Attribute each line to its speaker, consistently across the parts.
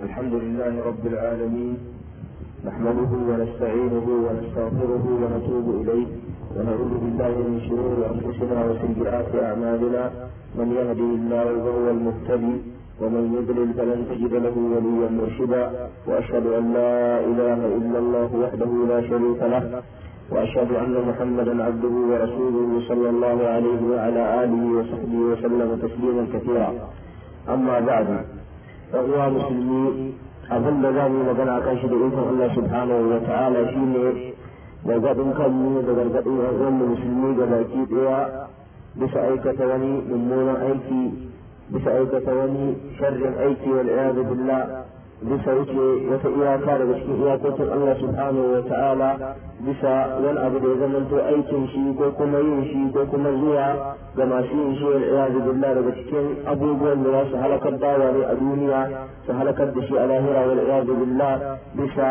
Speaker 1: الحمد لله رب العالمين، نحمده ونستعينه ونستغفره ونتوب إليه ونعوذ بالله من شرور أنفسنا وسيئات أعمالنا، من يهدي الله فهو المهتدي ومن يضلل فلن تجد له وليا مرشدا، وأشهد أن لا إله إلا الله وحده لا شريك له، وأشهد أن محمدا عبده ورسوله صلى الله عليه وعلى آله وصحبه وسلم تسليما كثيرا. أما بعد، فهو مسلمين abin da za mu yi magana kan shi da ikon Allah subhanahu wa ta'ala shine gargaɗin kanmu da gargaɗin ƴan musulmi ga baki ɗaya bisa aikata wani mummunan aiki, bisa aikata wani sharrin aiki wal iyadu billah, bisa wuce wata iyaka daga cikin iyakokin Allah subhanahu wa ta'ala, bisa wani abu da ya zamanto aikin shi ko kuma yin shi ko kuma zuwa ga masu yin shi wal iyadu billah daga cikin abubuwan da za su halakar dawa ne a duniya, su halakar da shi a lahira wal iyadu billah, bisa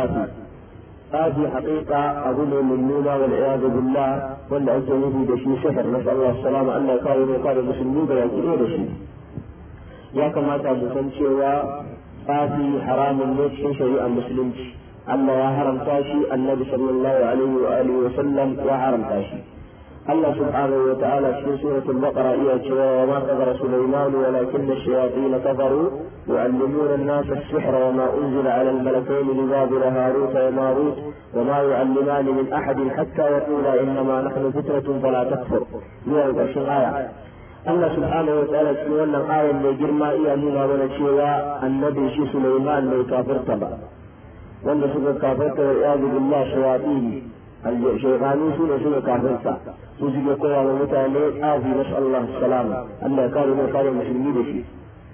Speaker 1: tsafi haƙiƙa abu ne mummuna wal iyadu billah wanda ake nufi da shi sihir. nasu Allah salama Allah kare ne kare musulmi da yaƙi da shi. Ya kamata mu san cewa tsafi haramun ne cikin shari'ar musulunci. Allah ya haramta shi, annabi sallallahu alaihi wa alihi wa sallam ya haramta shi. Allah subhanahu wa ta'ala cikin suratul baqara iya cewa wa ma kafara Sulaiman walakinna ash-shayatin kafaru yu'allimuna an-nasa as-sihra wa ma unzila 'ala al-malakaini bi Babila Harut wa Marut wa ma yu'allimani min ahadin hatta yaqula innama nahnu fitratun fala takfur. Zuwa ƙarshen aya. Allah subhanahu wa ta'ala cikin wannan ayan mai girma iya nuna mana cewa annabi shi Sulaiman bai kafirta ba, wanda suka kafirta wa iyadu billah shayatin shaytanu su ne suka kafirta, su suke koya wa mutane tsafi. nasu Allah salama Allah ya kare mu kare musulmi da shi.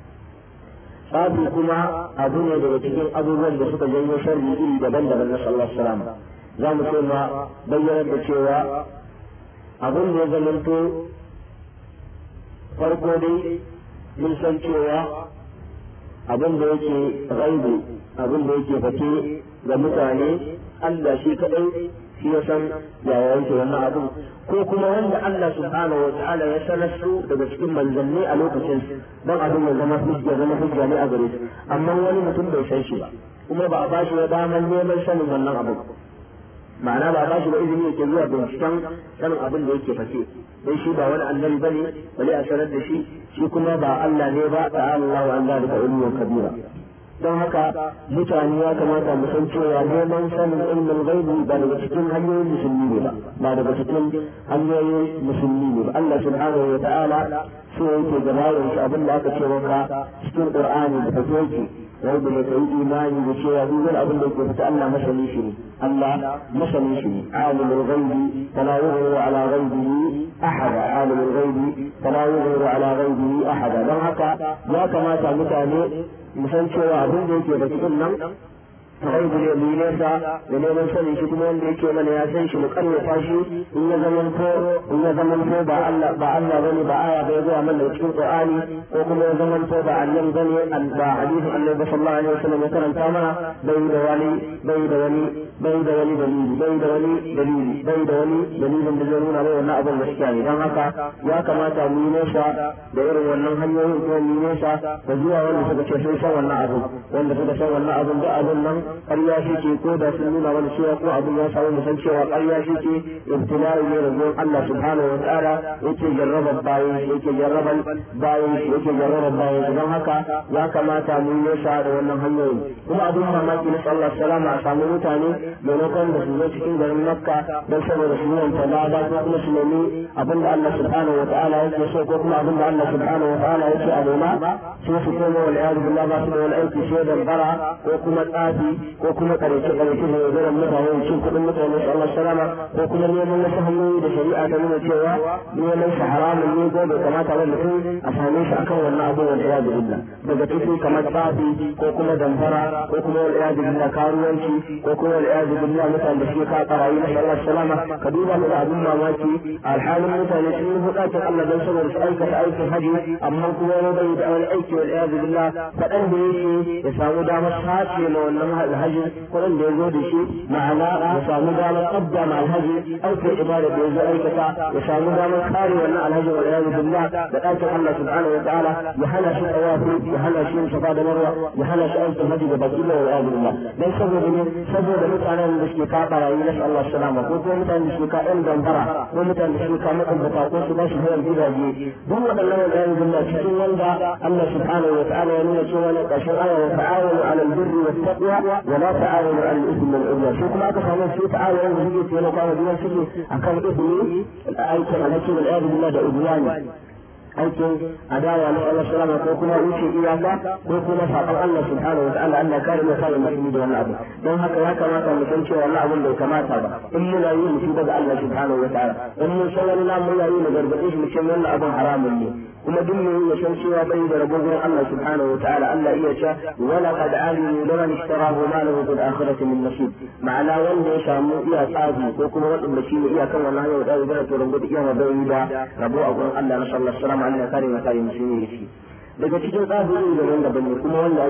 Speaker 1: Tsafi kuma abu ne daga cikin abubuwan da suka janyo sharri iri daban-daban. nasu Allah salama za mu so ma bayyana da cewa abin da ya zamanto farko dai mun san cewa abin da yake gaibu, abin da yake fake ga mutane, Allah shi kadai shi ya san yaya yake wannan abu, ko kuma wanda Allah subhanahu wa ta'ala ya sanar su daga cikin manzanni a lokacin don abin ya zama hujja ne a gare su, amma wani mutum bai san shi ba, kuma ba a ba shi damar neman sanin wannan abu, ma'ana ba ba shi da izini yake zuwa binciken sanin abin da yake fake, dai shi ba wani annabi bane bale a sanar da shi, shi kuma ba Allah ne ba, ta'ala Allahu an zalika uluwan kabira. don haka mutane ya kamata mu san cewa neman sanin ilmin gaibi ba daga cikin hanyoyin musulmi ne ba daga cikin hanyoyin musulmi ne ba. Allah subhanahu wa ta'ala so yake gabarin shi abin da aka ce maka cikin Qur'ani da take yake wanda ne kai imani da cewa duk wani abin da yake fita Allah masani shi ne, Allah masani shi ne. alimul ghaibi fala yughru ala ghaibihi ahada, alimul ghaibi fala yughru ala ghaibihi ahada. don haka ya kamata mutane mu san cewa abin da yake da cikin nan gaibu ne mu nesa da neman sanin shi, kuma wanda yake mana ya san shi mu karfafa shi in ya zamanto ba Allah bane, ba aya ba ya zuwa mana cikin Qur'ani, ko kuma ya zamanto ba annabi bane, ba hadisi annabi sallallahu alaihi wasallam ya karanta mana, bai da wani dalilin da zai nuna mai wannan abin gaskiya ne. don haka ya kamata mu nesa da irin wannan hanyoyin, ko mu nesa da zuwa wanda suka ce sun san wannan abin, wanda suka san wannan abin da abin nan ƙarya shi ke, ko da sun nuna wani cewa ko abin ya samu musan cewa ƙarya shi ke, ibtila'i ne da Allah subhanahu wa ta'ala yake jarrabar bayan. don haka ya kamata mu nesa da wannan hanyoyin. kuma abin mamaki na sallallahu salama a samu mutane maimakon da su zo cikin garin Makka don saboda su yi talaba, ko kuma su nemi abin da Allah subhanahu wa ta'ala yake so, ko kuma abin da Allah subhanahu wa ta'ala yake a nema, sai su koma wal iyadu billah ba su da wani aiki sai dambara ko kuma tsafi ko kuma karece da yaudarar mutane, cin kuɗin mutane Allah salama, ko kuma neman wasu hanyoyi da shari'a ta nuna cewa neman shi haramun ne, ko bai kamata ba mutum a same shi akan wannan abin wal iyadu billah. daga cikin kamar tsafi ko kuma damfara ko kuma wal iyadu billah karuwanci ko kuma wal iyadu billah mutane da suke ka karayi na Allah salama. ka duba mu da abin mamaki, alhalin mutane sun yi buƙatar Allah don saboda su aikata aikin haji, amma kuma wani bai da wani aiki wal iyadu billah faɗan da yake ya samu damar sace ma wannan alhaji kuɗin da ya zo da shi ma'ana ya samu damar qaddama alhaji aikin ibada da ya zo aikata ya samu damar kare wannan alhaji wal iyad billah da ɗakin Allah subhanahu wa ta'ala ya hana shi tawafi ya hana shi safa da marwa ya hana shi aikin haji da baki da wal iyad billah dan saboda mutanen da suke ka barayi na Allah salama ko kuma mutanen da suke ka ɗan gambara ko mutanen da suke ka makabbata ko su ba shi hayar gidaje duk waɗannan wal iyad billah cikin wanda Allah subhanahu wa ta'ala ya nuna cewa na ƙarshen aya wa ta'awunu 'ala al-birri wat-taqwa wa la ta'awunu 'ala al-ithmi wal-'udwan shi kuma aka samu su ta'awunu da suke taimaka wa juna suke akan ithmi aikin alhaki wal iyad billah da udwani aikin adawa na Allah salama ko kuma wuce iyaka ko kuma saɓon Allah subhanahu wa ta'ala Allah kare mu kare musulmi da wannan abu don haka ya kamata mu san cewa wannan abun bai kamata ba in muna yi mu tuba ga Allah subhanahu wa ta'ala in mun san wani namu muna yi mu gargaɗe shi mu ce wannan abun haramun ne kuma duk mu ya san cewa bai da rabo gurin Allah subhanahu wa ta'ala Allah iya ce wala qad alimu liman ishtarahu ma lahu fil akhirati min nasib ma'ana wanda ya samu iya tsazi ko kuma wanda shi ne iya kan wannan hanyar da zai to rango da iya mabayi da rabo a gurin Allah na sallallahu alaihi wasallam Allah kare mu kare musulmi shi daga cikin tsabirin da wanda bane kuma wanda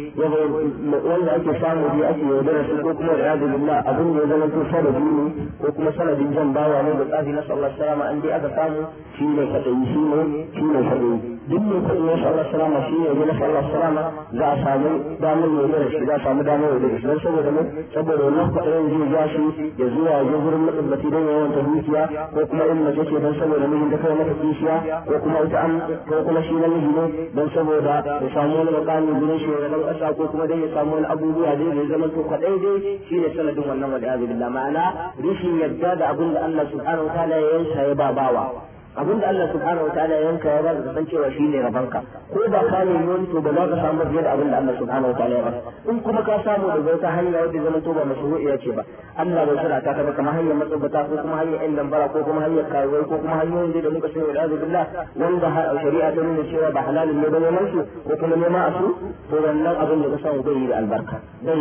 Speaker 1: ake samu da ake yaudara su ko kuma da yadu billah abin da ya zama to sanadi ne ko kuma sanadin jan bawa ne da tsafi na sallallahu alaihi wasallam an dai aka samu shi ne kadai shi ne kadai duk ne kadai na sallallahu alaihi wasallam shi ne na sallallahu alaihi wasallam za a samu damar yaudara shi za a samu damar yaudara shi don saboda wannan kadarin zai ja shi ya zuwa ya gurin mutubbati don yawan ta dukiya ko kuma in mace ce don saboda mijin da kai mata kishiya ko kuma ita ko kuma shi namiji ne don saboda ya samu wani makami gurin shugaban ƙasa ko kuma dai ya samu wani abubuwa dai ya zama to kaɗai dai shi ne sanadin wannan wal iyadu billah ma'ana rishin yadda da abin da Allah subhanahu wa ta'ala ya yanka ya ba bawa abin da Allah subhanahu wa ta'ala ya yanka ya ba ka san cewa shi ne rabanka ko ba ka ne wani to ba za ka samu fiye da abin da Allah subhanahu wa ta'ala ya ba in kuma ka samu daga wata hanya wadda zama to ba mashru'iya ce ba Allah bai shirya ta ba kamar hanyar matsabbata ko kuma hanyar ɗan lambara ko kuma hanyar karuwai ko kuma hanyoyin da muka sani wal iyadu billah wanda shari'a ta nuna cewa ba halalin ne ba neman su ko kuma nema a su to wannan abin da ka samu zai yi da albarka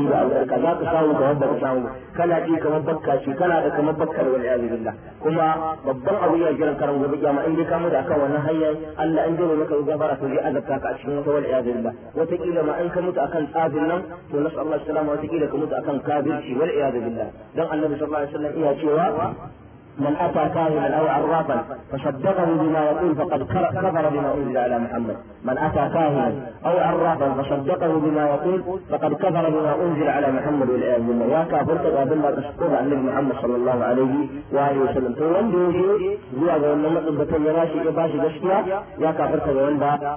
Speaker 1: za ka samu kamar ba ka samu kana ji kamar bakka ce kana da kamar bakkar wal iyadu billah kuma babban abu ya jiran karan gobe kiyama in dai ka mutu akan wannan hanyar Allah in jiro maka gafara to zai azabta ka a cikin wata wal iyadu billah wata kila ma in ka mutu akan tsabin nan to nasallallahu alaihi wasallam wata kila ka mutu akan kafirci wal iyadu billah dan annabi sallallahu alaihi wasallam iya cewa من أتى كاهنا أو عرافا فصدقه بما يقول فقد كفر بما أنزل على محمد من أتى كاهنا أو عرافا فصدقه بما يقول فقد كفر بما أنزل على محمد والعياذ بالله يا كافر تقابل ما تشكر عن النبي محمد صلى الله عليه وآله وسلم تقول له زواج ولما تبت يراشي يباشي جشتيا يا كافر تقابل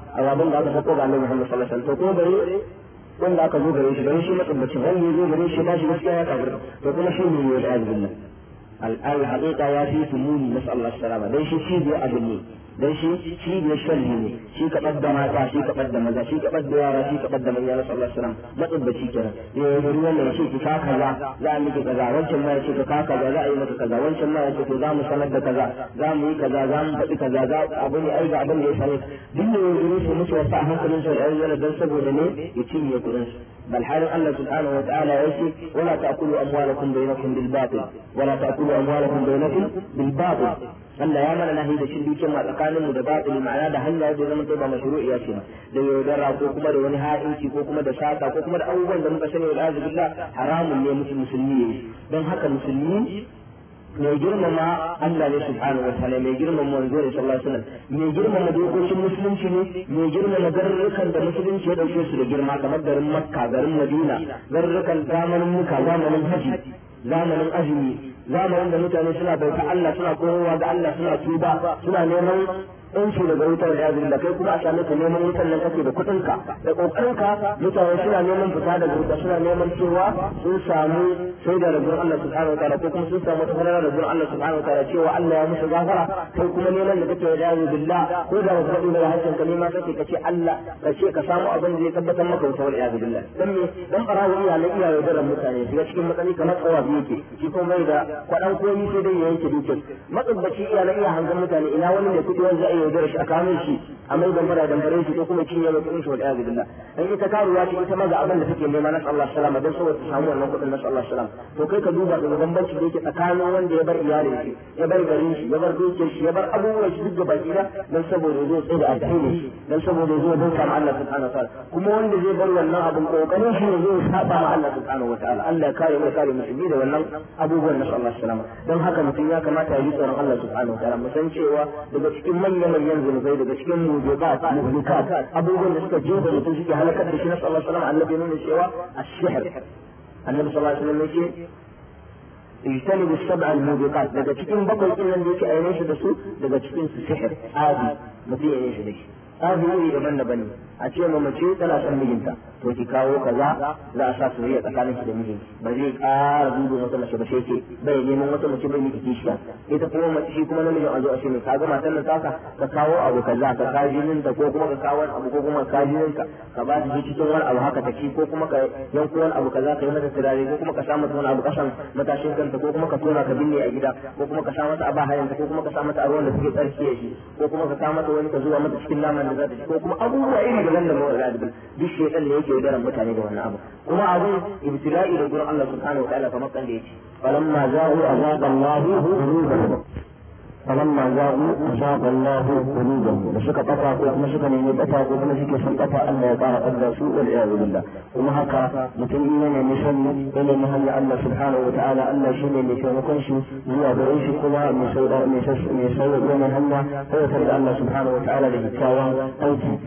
Speaker 1: ما تشكر عن النبي محمد صلى الله عليه وسلم تقول wanda aka zo gare shi matsabacin wanda ya zo gare shi ba shi gaskiya ya kafir to kuma shi ne ya da billah al-haqiqa ya fi tumuni nas'allahu alaihi dan shi bai abin ne dan shi ne sharri ne shi ka da mata shi ka da maza shi ka da yara shi ka da manya sallallahu alaihi wasallam matsabbaci kenan ya yi wannan yace ki ka kaza za a miki kaza wancan ma yace ka kaza za a yi maka kaza wancan ma yace to za mu sanar da kaza za mu yi kaza za mu faɗi kaza za abu ne ai ga abin da ya sani duk ne yayin su musu wasa hankalin su da yana dan saboda ne ya cinye kudin su bal halin Allah subhanahu wa ta'ala yace wala ta'kulu amwalakum bainakum bil batil wala ta'kulu amwalakum bainakum bil batil Allah ya mana nahi da shin dukiyar ma tsakanin mu da batil ma'ana da hanya da zaman to ba mashru'iya ce da yaudara ko kuma da wani ha'inci ko kuma da sata ko kuma da abubuwan da muka sani wal billah haramun ne musulmi ne don haka musulmi mai girmama Allah ne subhanahu wa ta'ala mai girmama manzo ne sallallahu alaihi wasallam mai girmama dokokin musulunci ne mai girmama garurukan da musulunci ya dauke su da girma kamar garin Makka garin Madina garurukan zamanin muka zamanin haji zamanin azumi zamanin da mutane suna bauta Allah suna kowa ga Allah suna tuba suna neman yanci daga wutar da yazin da kai kuma a same ka neman wutar nan kake da kuɗinka da ƙoƙarinka mutane suna neman fita daga wuta suna neman cewa sun samu sai da rabin Allah subhanahu wa ta'ala ko kuma sun samu tafarar rabin Allah subhanahu wa ta'ala cewa Allah ya musu gafara kai kuma neman da kake da yazin billah ko da ba ka da hakan ka nema kake kace Allah kace ka samu abin da zai tabbatar maka wutar da yazin billah dan me dan barawo iya da mutane shiga cikin matsali kamar tsawabi yake shi kuma bai da kwadan komai sai dai ya yanke dukiyar matsabbaci iya hangan mutane ina wani ne kudi wanda zai yaudara shi a kamun shi a mai gambara dambare shi ko kuma cinye mai kuɗin shi wal iyadu billah in ita karuwa ce ita ma ga abin da take nema na Allah salama dan saboda ta samu wannan kuɗin na Allah salama to kai ka duba ga bambanci da yake tsakanin wanda ya bar iyalin shi ya bar garin shi ya bar dukiyar shi ya bar abubuwan shi duk gaba ɗaya dan saboda ya zo tsaye da addini shi dan saboda ya zo don kama Allah subhanahu wa ta'ala kuma wanda zai bar wannan abin kokarin shi ne zai saba ma Allah subhanahu wa ta'ala Allah ya kare mu kare musulmi da wannan abubuwan na Allah salama dan haka mutum ya kamata ya yi tsoron Allah subhanahu wa ta'ala mu san cewa daga cikin manyan zunubai daga cikin mujibat abubuwan da suka jefa mutum suke halakar da shi na Allah salama Allah bai nuna cewa ash-sihr annabi sallallahu alaihi wasallam yake اجتنب السبع الموبقات daga cikin bakwai din nan da yake ayyana shi da su daga cikin su sihir adi mutum ya yi shi da shi adi ne daban-daban ne a ce ma mace tana son mijinta to ki kawo kaza za a sa soyayya tsakanin shi da mijinki ba zai ƙara duba wata mace ba sai ke bai neman wata mace bai miki kishiya ita kuma mace shi kuma namijin a zo a ce mai kaga matan nan taka ka kawo abu kaza ka ka jinin ta ko kuma ka kawo wani abu ko kuma ka jinin ka ka ba ta cikin wani abu haka ta ci ko kuma ka yanko wani abu kaza ka yi mata turare ko kuma ka sa mata wani abu kasan matashin kanta ko kuma ka tona ka binne a gida ko kuma ka sa mata a bahayanta ko kuma ka sa mata a ruwan da suke tsarkiye shi ko kuma ka sa mata wani ka zuwa mata cikin naman da za ta ci ko kuma abubuwa iri daban da mawar duk shekan ne yake yaudaran mutane da wannan abu kuma abin ibtila'i da gurin Allah subhanahu wa ta'ala kamar kan da yake falamma za'u azaqa Allahu qulubahum falamma za'u azaqa Allahu qulubahum da suka kafa ko kuma suka nemi bata ko kuma suke son kafa Allah ya kara kadda su wal iyadu billah kuma haka mutum ne ne sani ne ne hanya Allah subhanahu wa ta'ala Allah shine mai taimakon shi zuwa gare shi kuma mai sauda mai sauda ne hanya sai da Allah subhanahu wa ta'ala da kyakkyawan aiki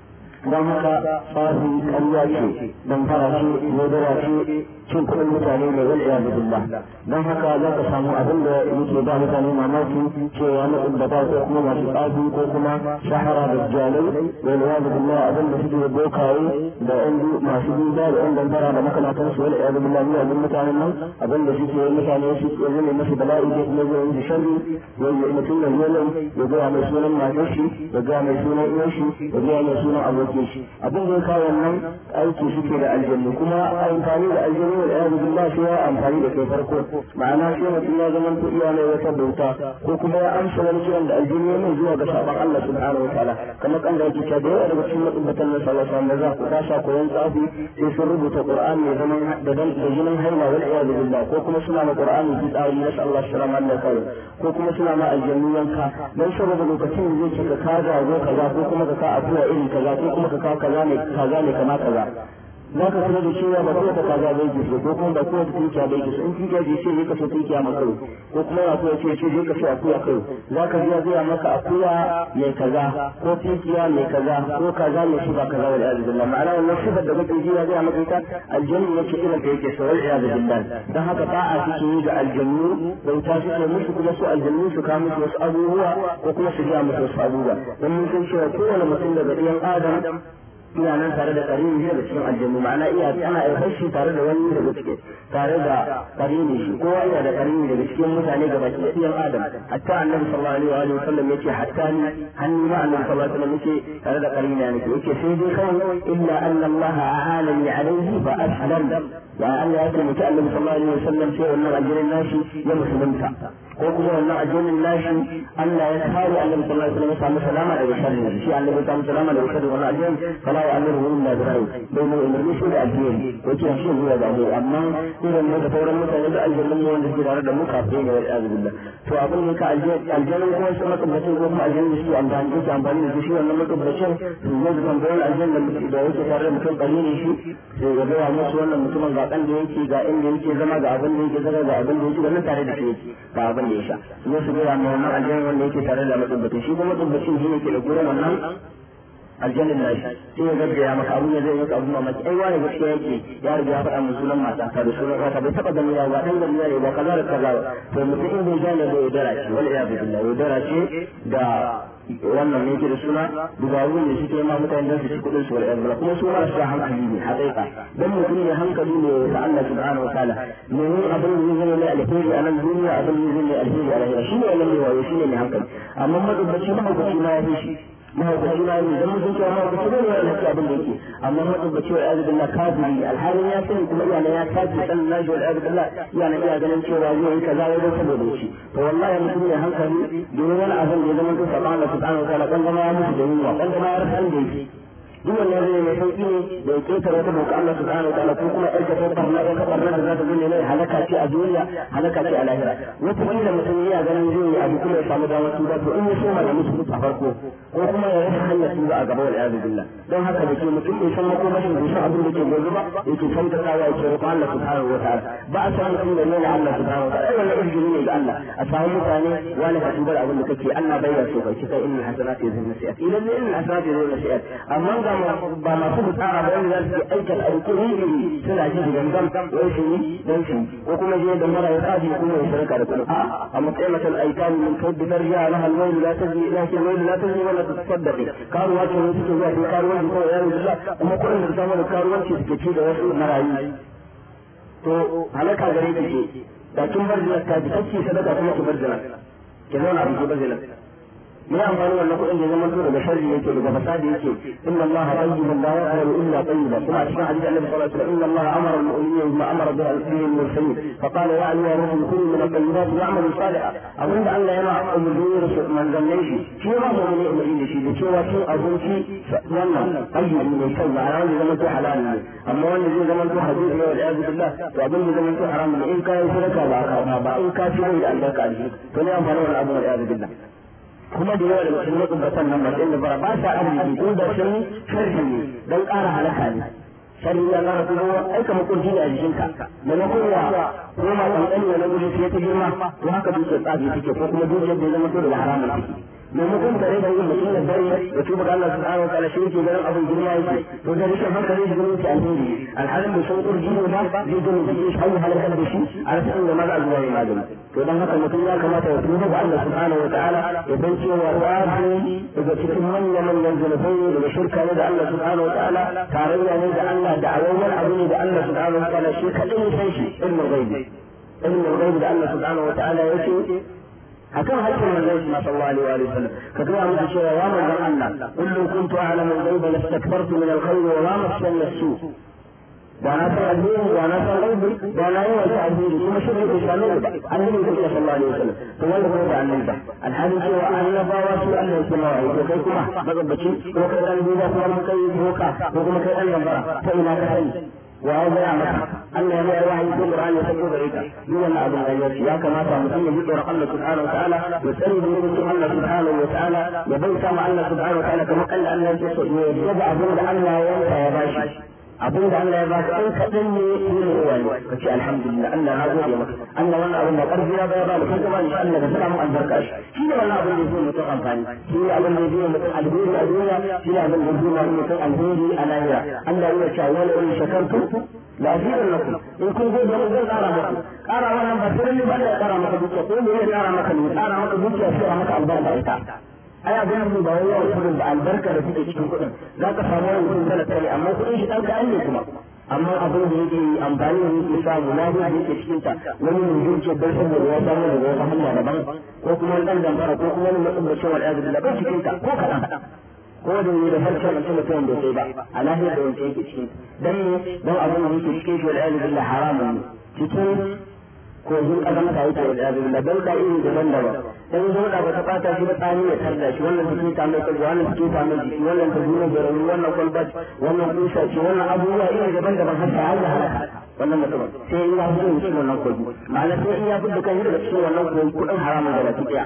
Speaker 1: don haka tsafi ƙarya ce don fara ce yaudara ce cin kuɗin mutane mai wani iyadu billah don haka za ka samu abin da yake ba mutane mamaki cewa na ƙubbata ko kuma masu tsafi ko kuma shahara da jalai wani iyadu billah abin da suke bokaye da yan masu duba da yan dambara da makamantansu wani iyadu billah ne abin mutanen nan abin da suke mutane su ke zane masu bala'i da kuma zai yi sharri mutum ya zo ya gaya mai sunan matar shi ya gaya mai sunan iyan shi ya gaya mai sunan abokin abin da ya kawo wannan aiki suke da aljannu kuma amfani da aljannu da ya zubi ba sai ya amfani da kai farko ma'ana sai mutum ya zama to iya mai wata bauta ko kuma ya amsa wani kiran da aljannu ne zuwa ga sabon Allah subhanahu wataala kamar kan da yake cewa da yawa daga cikin mutumbatan na sallallahu alaihi wasallam da za ku kasa koyon tsafi sai sun rubuta Qur'ani ya zama da jinin haila wal iyad billah ko kuma suna ma Qur'ani fi tsari na Allah sallallahu alaihi wasallam ko kuma suna ma aljannu yanka dan saboda lokacin da zai ce ka kaza zo kaza ko kuma ka akuya irin kaza ko kuma ka kaza ne kama kaza za ka kula da cewa ba kowace kaza bai ke so ko kuma ba kowace tunkiya bai ke so in tunkiya bai ce zai ka so tunkiya maka ko kuma ya kuwa ce zai ka so akuya kai za ka biya zai maka akuya mai kaza ko tunkiya mai kaza ko kaza mai shi ba kaza wal iyadu billah ma'ana wannan sifar da kake jiya zai maka ita aljannu yake irin da yake so wal iyadu billah dan haka ta'a suke yi ga aljannu bauta suke musu kuma su aljannu su kawo musu wasu abubuwa ko kuma su ga musu wasu abubuwa dan mun san cewa kowane mutum daga ɗiyan adam ina nan tare da karini daga cikin aljannu ma'ana iya ana aihar shi tare da wani daga cikin tare da karini shi kowa yana da karini daga cikin mutane gaba ɗayan adam hatta annabi sallallahu alaihi wa sallam yace hatta ni hannu ma annabi sallallahu alaihi wa sallam yace tare da karini ne yace sai dai kawai illa anna Allah a'alani alaihi fa aslam wa Allah ya ce mutum annabi sallallahu alaihi wa sallam sai wannan aljannin nashi ya musulunta ko kuma wannan aljannin nashi Allah ya kare annabi sallallahu alaihi wa sallam ya samu salama daga sharri shi annabi ya samu salama daga sharri wannan aljannin fala وأمره إلا برأيه بين الإمريش والأجيال وكان شيء هو بعدين أما إذا ما تفورا مثلا يبقى الجنة من الذي على دمك عبدين والعياذ بالله فأقول لك الجنة هو سمك بسيط وما الجنة شيء عن بعد جزء عن بعد الشيء أن لك بشر يجب أن تقول الجنة إذا هو تفرر مكان قليل شيء يبقى الناس وأن المسلم قاعدين يجي قاعدين يجي زما قاعدين يجي زما قاعدين يجي ولا تعرف شيء قاعدين يشاء الناس يقول عن ما الجنة ولا يجي تعرف لما تبتدي شيء وما تبتدي هنا كده يقولون أنهم aljannin nashi sai ya gaggaya maka abun ya zai maka abun mamaki ai wani gaskiya yake ya riga ya faɗa min sunan mata ta da sunan wata bai taɓa ganin ya ba dan gari ya ba kaza da kaza to mutum in bai gane da yaudara ce wal iyadu billah yaudara ce da wannan ne ke da suna dubaru ne suke ma mutane da su ci kuɗin su wal iyadu billah kuma su ma su hankali ne haƙiƙa dan mutum ne hankali ne da Allah subhanahu wa ta'ala ne abin da zai zama alheri a nan duniya abin da zai zama alheri a lahira shine wannan ne wayo shine ne hankali amma madubbaci ma hukunci ma ya fi shi
Speaker 2: mahaukaci na yi idan mutum cewa mahaukaci ne ya lafi abin da yake amma matsabbaci wa iyadu billah kafiri alhalin ya sani kuma iyana ya tafi sanin nashi wa iyadu billah iyana iya ganin cewa zai yi kaza wajen saboda shi to wallahi mutum ne hankali domin wani abin da ya zama to sabon Allah subhanahu wa ta'ala kan ya mutu da yunwa kan ya rasa inda yake duk wannan zai mai sauki ne da ya ketare wata doka Allah subhanahu wa ta'ala ko kuma aikata barna ya ka barna da za ta zune mai halaka ce a duniya halaka ce a lahira wata kila mutum ya ganin zai yi abu kuma ya samu damar tuba to in ya soma da musu a farko ko kuma ya rasa hanyar tuba a gaba wal iyadu billah don haka da ke mutum bai san makomashin bai san abin da ke gobe ba yake san ta tsawa yake roƙon Allah subhanahu wa ta'ala ba a san mutum da nuna Allah subhanahu wa ta'ala ai wannan izini ne ga Allah a samu mutane wani ka tubar abin da kake Allah bai ya so kai kika innal hasanati yuzhibun sayyi'at idan innal hasanati yuzhibun sayyi'at amma ba masu bukara ba wanda za su yi aikin alkuri suna ji gangan wai su yi don su ko kuma je da mara ya kaji kuma ya shirka da kuma a matsayin masal aikani min kai da tarjiya na halwai la tazi la ke wai la tazi wala tasaddaqi karuwa ce wani suke zuwa sai karuwanci ko ya rubuta kuma kuɗin da samu da karuwanci suke ci da wasu marayu to halaka gare ki ce da kin bar zina ka ji kake sadaka kuma ki bar zina ki zauna a ki bar zina me amfani wannan kuɗin da zaman daga sharri yake daga fasadi yake inna Allah tayyibun la yaqbalu illa tayyiban kuma a cikin hadisi Annabi sallallahu alaihi wasallam inna Allah amara al-mu'minina bima amara bihi al-mursalin fa qala ya ayyuha ar-rusul kulu min at-tayyibat wa'malu salihan abinda Allah yana umurni rasul manzannin shi ma mu'mini umurni da shi da cewa cin abinci wannan ayyibi ne kai ba ran da zaman to halal ne amma wanda zai zaman to hadisi ne wal billah to abin da zaman to haram ne in kai sadaka ba ka ba in ka ci da albarka ne to ne amfani wannan abu wal billah kuma da yawa da mutum na kubbatan nan masu inda ba sa arziki ko da sun sharri ne don ƙara halaka ne sharri ya ƙara kuma aika makurji ne a jikinka da na kowa ko ma ƙanƙani na gudu sai ta girma ko haka dukiyar tsafi take ko kuma dukiyar da ya zama da haramun take maimakon tare da yin mutum da dare da tuba ga Allah subhanahu wa ta'ala shi yake ganin abin girma yake to da rashin hankali shi gurin shi alheri alhalin da sun kurji ne ba zai gani da shi har halakar da shi a rasa inda maza zuwa ya magani to dan haka mutum ya kamata ya tuba ga Allah subhanahu wa ta'ala ya dan cewa wajibi daga cikin manyan zunubai ne daga shirka ne da Allah subhanahu wa ta'ala tarayya ne da Allah da awwal abu ne da Allah subhanahu wa ta'ala shi kadai ya san shi ilmin ghaibi da Allah subhanahu wa ta'ala yake akan hakkin manzon sallallahu alaihi wa sallam ka ga mu cewa ya manzon Allah kullu kuntu a'lamu al-ghaiba lastakbartu min al-khayr wa ma massani as-su' da na san alheri da na san ghaibi da na yi wata alheri kuma shi ne shanu da annabi sallallahu alaihi wa sallam to wanda kuma da annabi ba alhalin cewa annabawa su Allah ya kuma ai kai kuma magabbaci ko kai dan duba ko kuma kai boka ko kuma kai dan lambara ta ina ka sani وهذا يعمل أن يبيع واحد يقول القرآن يسجد بريكا دون أبو الغيوش يا كما تعمل يذكر الله سبحانه وتعالى يسأل بنبي الله سبحانه وتعالى يبيت مع الله سبحانه وتعالى كما قال أن يدع بند أن لا ينسى يا باشا abin da Allah ya baka in kaɗan ne ne uwaye ka ce alhamdulillah Allah na gode maka Allah wannan abin da ƙarfi na baya ba mu kuma insha Allah da samu albarka shi ne wannan abin da zai mutum amfani shi ne abin da zai mutum alheri a duniya shi ne abin da zai mutum alheri a lahira Allah ya ce wala in shakartu la azidannakum in kun gode mun zan ƙara muku ƙara wannan ba sai ne ba ya ƙara maka dukiya ko ne ya ƙara maka ne ƙara maka dukiya sai a maka albarka ita ai abin da ba wai yawan kudin da albarka da suke cikin kudin za ka samu wani kudin da tare amma kudin shi dan kaɗan ne kuma amma abin da yake amfani da yake samu na da yake cikin ta wani ne zuciya bar saboda ya samu da wata hanya daban ko kuma wani dan zamfara ko kuma wani mutum da cewa al'adu da ban cikin ta ko kaɗan ko da ne da farko mutum da sai ba a lahiyar da wanda yake cikin dan dan abin da yake cikin shi al'adu billah haramun ne cikin ko yin azama ta yake al'adu billah dan da iri daban-daban dan zo da bata bata shi ba tsani ya tarda shi wannan take ta mai kai wannan take ta mai jiki wannan ta zuwa da rauni wannan kwalbat wannan kusa ce wannan abubuwa iri daban-daban har ta Allah halaka wannan mutum sai in ya zo shi wannan kogi ma'ana sai in ya fita kan daga cikin wannan kogi kudin haramun da baki daya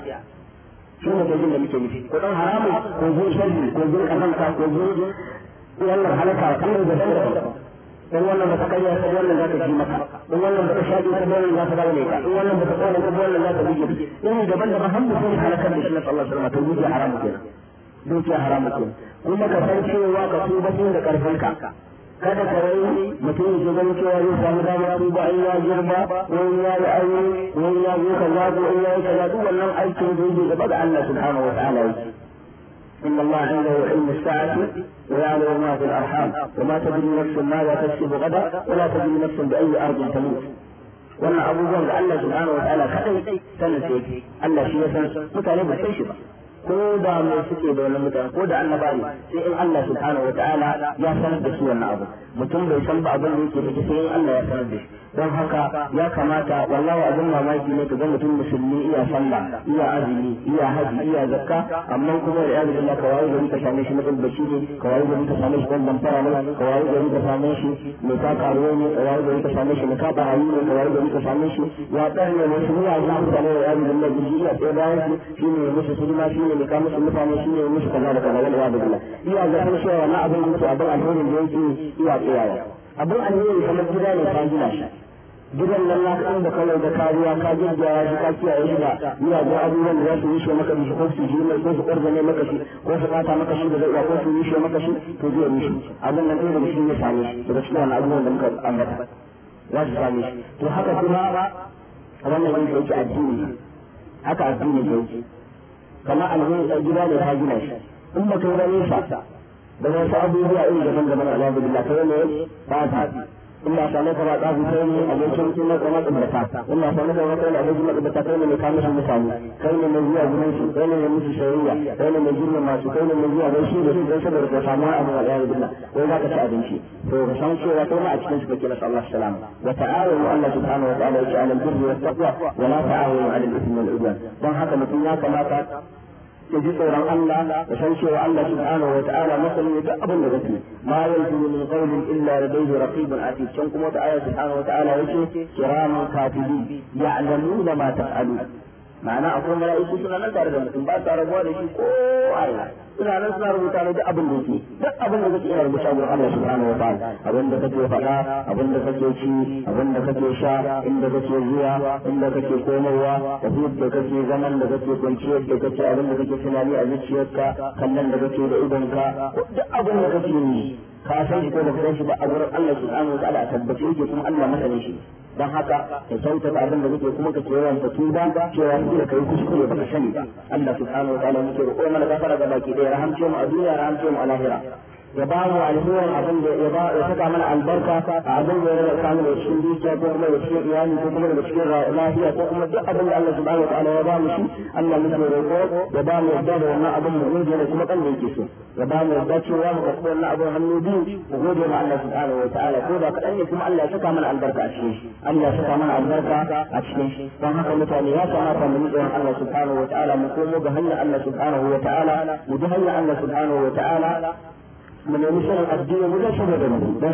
Speaker 2: shi ne kogin da muke nufi kudin haramun kogin sharri kogin kazanta kogin wannan halaka kan da daban-daban in wannan bata kai sai wannan zaka ji maka in wannan bata shaɗi sai wannan zaka dawo ne ka in wannan bata kona ko wannan zaka bige in daban-daban har mutum ya halakar da shi na sallallahu alaihi wasallam to dukiya haramu kenan dukiya haramu kenan kuma ka san cewa ka tuba din da karfin ka kada ka rai mutum ya gani cewa zai samu damar tuba in ya girma ko in ya yi aure ko in ya yi kaza ko in ya yi kaza duk wannan aikin da yake gaba da Allah subhanahu wa ta'ala yake إن الله عنده علم الساعة ويعلم ما في الأرحام وما تدري نفس ماذا تكسب غدا ولا تدري نفس بأي أرض تموت wannan abubuwan da Allah subhanahu wa ta'ala kadai sanin sai Allah shi ya san mutane ba sai shi ba ko da mai suke da wani mutane ko da annaba ne sai in Allah subhanahu wataala ya sanar da su wannan abu mutum bai san ba abin da yake ciki sai in Allah ya sanar da shi don haka ya kamata wallahi abin mamaki ne ka ga mutum musulmi iya sallah iya azumi iya haji iya zakka amma kuma da yanzu Allah ka wayi gari ka same shi mutum bashi ne ka wayi gari ka same shi wannan fara ne ka wayi gari ka same shi mai ka karuwa ne ka wayi gari ka same shi mai ka barayi ne ka wayi gari ka same shi ya tsare ne shi ya ji mutane da yanzu Allah biji iya tsaye bayan shi shine musu sulma shine mai ka musu mutane shine musu kaza da kaza da Allah iya ga san cewa na abin da abin alheri da yake iya tsayawa abin alheri kamar gida ne ka gina shi gidan nan na kan da kawai da kariya ka jirgaya shi ka kiyaye shi da miyagun abubuwan da za su yi shi maka shi ko su ji mai ko su ƙargane maka shi ko su ɓata maka shi da zai ko su yi shi maka shi to zai yi shi abin nan ɗaya daga shi ya same shi daga cikin wannan abubuwan da muka ambata za su same shi to haka kuma wannan yin yake addini haka addini yake kamar alheri gida ne ka gina shi in ba kai rane sa da wasu abubuwa irin daban-daban alhamdulillah kai ne ba ta ina sane ka ba ɗafi kai ne abincin kin na kuma tsibirta ina sane ka wata da abincin na tsibirta kai ne mai kawo musu mutane kai ne mai zuwa gurin su kai ne mai musu shari'a kai ne mai girma masu kai ne mai zuwa gaishe da su don saboda ka samu abu a ɗaya billah ko za ka ci abinci to ka san cewa kai ma a cikin su kake nasu Allah salam wa ta'awunu Allah subhanahu wa ta'ala yake alal birri wat taqwa wa la ta'awunu alal ithmi wal udwan don haka mutum ya kamata ya ji tsoron Allah da san cewa Allah subhanahu wa ta'ala masalin ya duk abin da kake ma yanzu min qawlin illa ladayhi raqibun atid can kuma ta ayat subhanahu wa ta'ala yace kiraman katibin ya'lamuna ma taf'alun ma'ana akwai mala'iku suna nan tare da mutum ba sa rabuwa da shi ko Allah suna nan suna rubuta ne duk abin da yake duk abin da kake ina rubuta gurin Allah subhanahu wa ta'ala abin da kake faɗa abin da kake ci abin da kake sha inda kake zuwa inda kake komowa tafiyar da kake zaman da kake kwanciyar da kake abin da kake tunani a zuciyarka kallon da kake da idonka duk abin da kake yi ka san shi ko da san shi ba a gurin Allah subhanahu wa ta'ala a tabbace yake kuma Allah masanin shi dan haka ka kyautata abin da kake kuma ka ce yawan ta tuba cewa da kai kuskure baka sani ba Allah subhanahu wa ta'ala muke roƙo mana gafara ga baki da rahamce mu a duniya rahamce mu a lahira ya ba mu alherin abin da ya saka mana albarka a abin da ya samu da cikin dukiya ko kuma da cikin iyali ko kuma da cikin lafiya ko kuma duk abin da Allah subhanahu wa ta'ala ya ba mu shi Allah muke roƙo ya ba mu yadda da wannan abin mu gode da kuma kan da yake so ya ba mu yadda cewa mu karɓi wannan abin hannu biyu mu gode ma Allah subhanahu wa ta'ala ko da kaɗan ne kuma Allah ya saka mana albarka a cikin shi Allah ya saka mana albarka a cikin shi don haka mutane ya kamata mu yi tsoron Allah subhanahu wa ta'ala mu komo ga hanyar Allah subhanahu wa ta'ala mu bi hanyar Allah subhanahu wa ta'ala من يمثل الدين ولا سبب له لا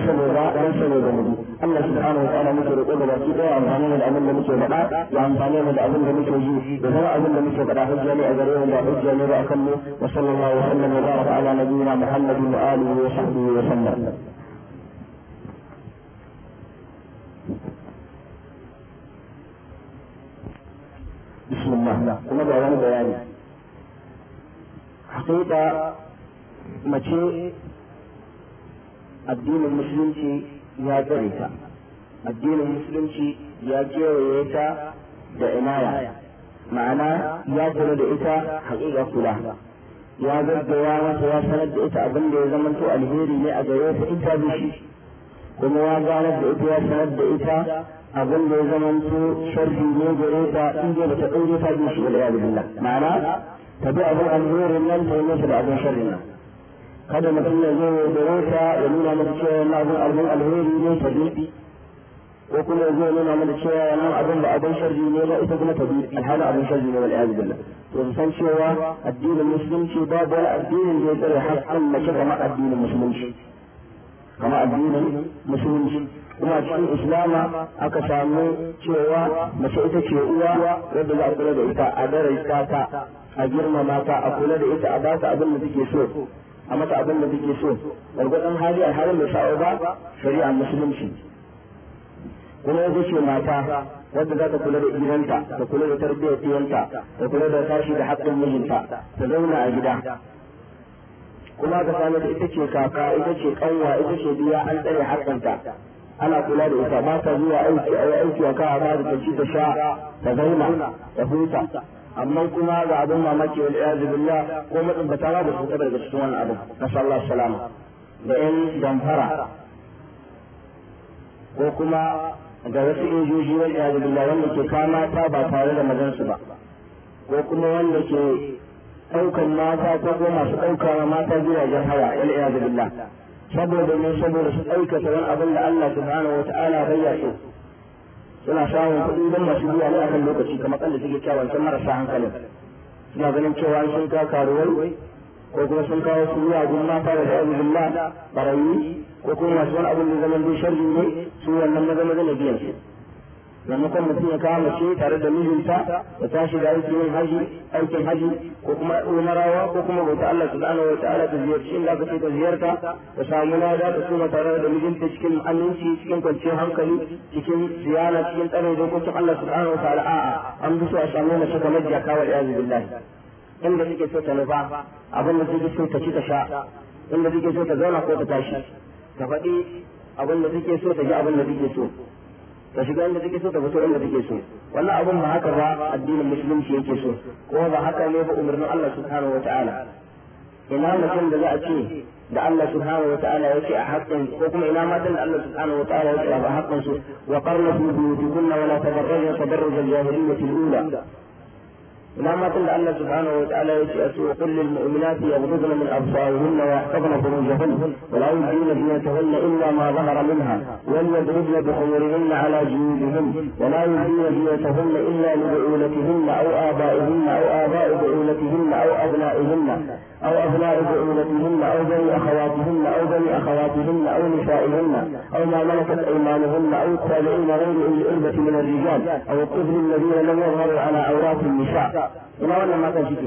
Speaker 2: سبب له الله سبحانه وتعالى مثل يقول له كده عن ثاني الأمر لم يكن بقى وعن ثاني الأمر لم يكن يجي وهو أمر لم يكن بقى حجة لأجره لا حجة لأكمله وصلى الله وسلم وبارك على نبينا محمد وآله وصحبه وسلم بسم الله كما بيان بياني حقيقة mace addinin musulunci ya tsare ta addinin musulunci ya kewaye ta da inaya ma'ana ya kula da ita haƙiƙa kula ya gaggaya mata ya sanar da ita abin da ya zamanto alheri ne a gare ta ita bishi kuma ya ganar da ita ya sanar da ita abin da ya zamanto sharri ne gare ta inda ba ta ɗaure ta bishi wal iyadu billah ma'ana ta bi abin alherin nan ta yi masa da abin sharri nan kada mutum ya zo ya dare ta ya nuna mata cewa wannan abin alheri ne ta bi ko kuma ya zo ya nuna mata cewa wannan abin da abin sharri ne ba ita kuma ta bi alhalin abin sharri ne wal iyadu billah to san cewa addinin musulunci babu wani addinin da ya tsare haƙƙin mace kamar addinin musulunci kamar addinin musulunci kuma cikin islama aka samu cewa mace ita ce uwa wadda za a kula da ita a daraja ta a girmama ta a kula da ita a ba ta abin da take so a mata abin da take so gwargwadon hali a halin da sha'o ba shari'a musulunci kuma ya ce mata wadda za ta kula da gidanta ta kula da tarbiyyar ɗiyanta ta kula da tashi da haƙƙin mijinta ta zauna a gida kuma ka samu da ita ce kaka ita ce kanwa ita ce biya an tsare haƙƙinta ana kula da ita ba ta zuwa aiki a yi aiki a kawo ba da ci ta sha ta zauna ta huta amma kuma ga abin mamaki wal iyazu billah ko madabbata ba su kada daga cikin wannan abu nasallahu salama da yan damfara ko kuma ga wasu injoji wal iyazu billah wanda ke kama ta ba tare da mazansu ba ko kuma wanda ke ɗaukan mata ko kuma masu ɗauka mata gidajen haya wal iyadu billah saboda ne saboda su aikata wani abin da Allah subhanahu wata'ala bai ya so suna samun kuɗi don masu zuwa ne akan lokaci kamar kan da suke cewa wancan marasa hankalin suna ganin cewa sun kawo karuwai ko kuma sun kawo su zuwa gun mata da iyadu billah barayi ko kuma masu wani abin da zaman dai sharri ne su wannan na zama zana biyan su maimakon mutum ya kawo mace tare da mijinta da tashi da aikin haji ko kuma umarawa ko kuma bauta Allah subhanahu wa ta'ala ta ziyarci inda aka ce ta ziyarta ta samu lada ta suma tare da mijinta cikin aminci cikin kwanciyar hankali cikin ziyara cikin tsarin dokokin Allah subhanahu wa ta'ala a'a an bi so a samu mace kamar jaka wa iyazu billahi inda suke so ta nufa abin da suke so ta ci ta sha inda suke so ta zauna ko ta tashi ta faɗi abin da suke so ta ji abin da suke so ta shiga inda take so ta fito inda take so wannan abun ba haka ba addinin musulunci yake so ko ba haka ne ba umarnin Allah subhanahu wataala ina mutum da za a ce da Allah subhanahu wataala yake a haƙƙin ko kuma ina matan da Allah subhanahu wataala yake a haƙƙin su wa qarna fi buyutikunna wa la tabarrajna tabarruj al-jahiliyyah al-ula ina matan da Allah subhanahu wataala yake a so qul lil mu'minati yaghdudna min absarihinna wa yahfazna furujahunna wa la yubdina zinatahunna illa ma dhahara minha وليضربن بخمرهن على جيوبهن ولا يبدين زينتهن الا لبعولتهن او ابائهن او اباء بعولتهن او ابنائهن او ابناء بعولتهن او بني اخواتهن او بني اخواتهن او نسائهن او ما ملكت ايمانهن او التابعين غير اولي الاربه من الرجال او الطفل الذين لم يظهروا على عورات النساء. ina wannan matan suke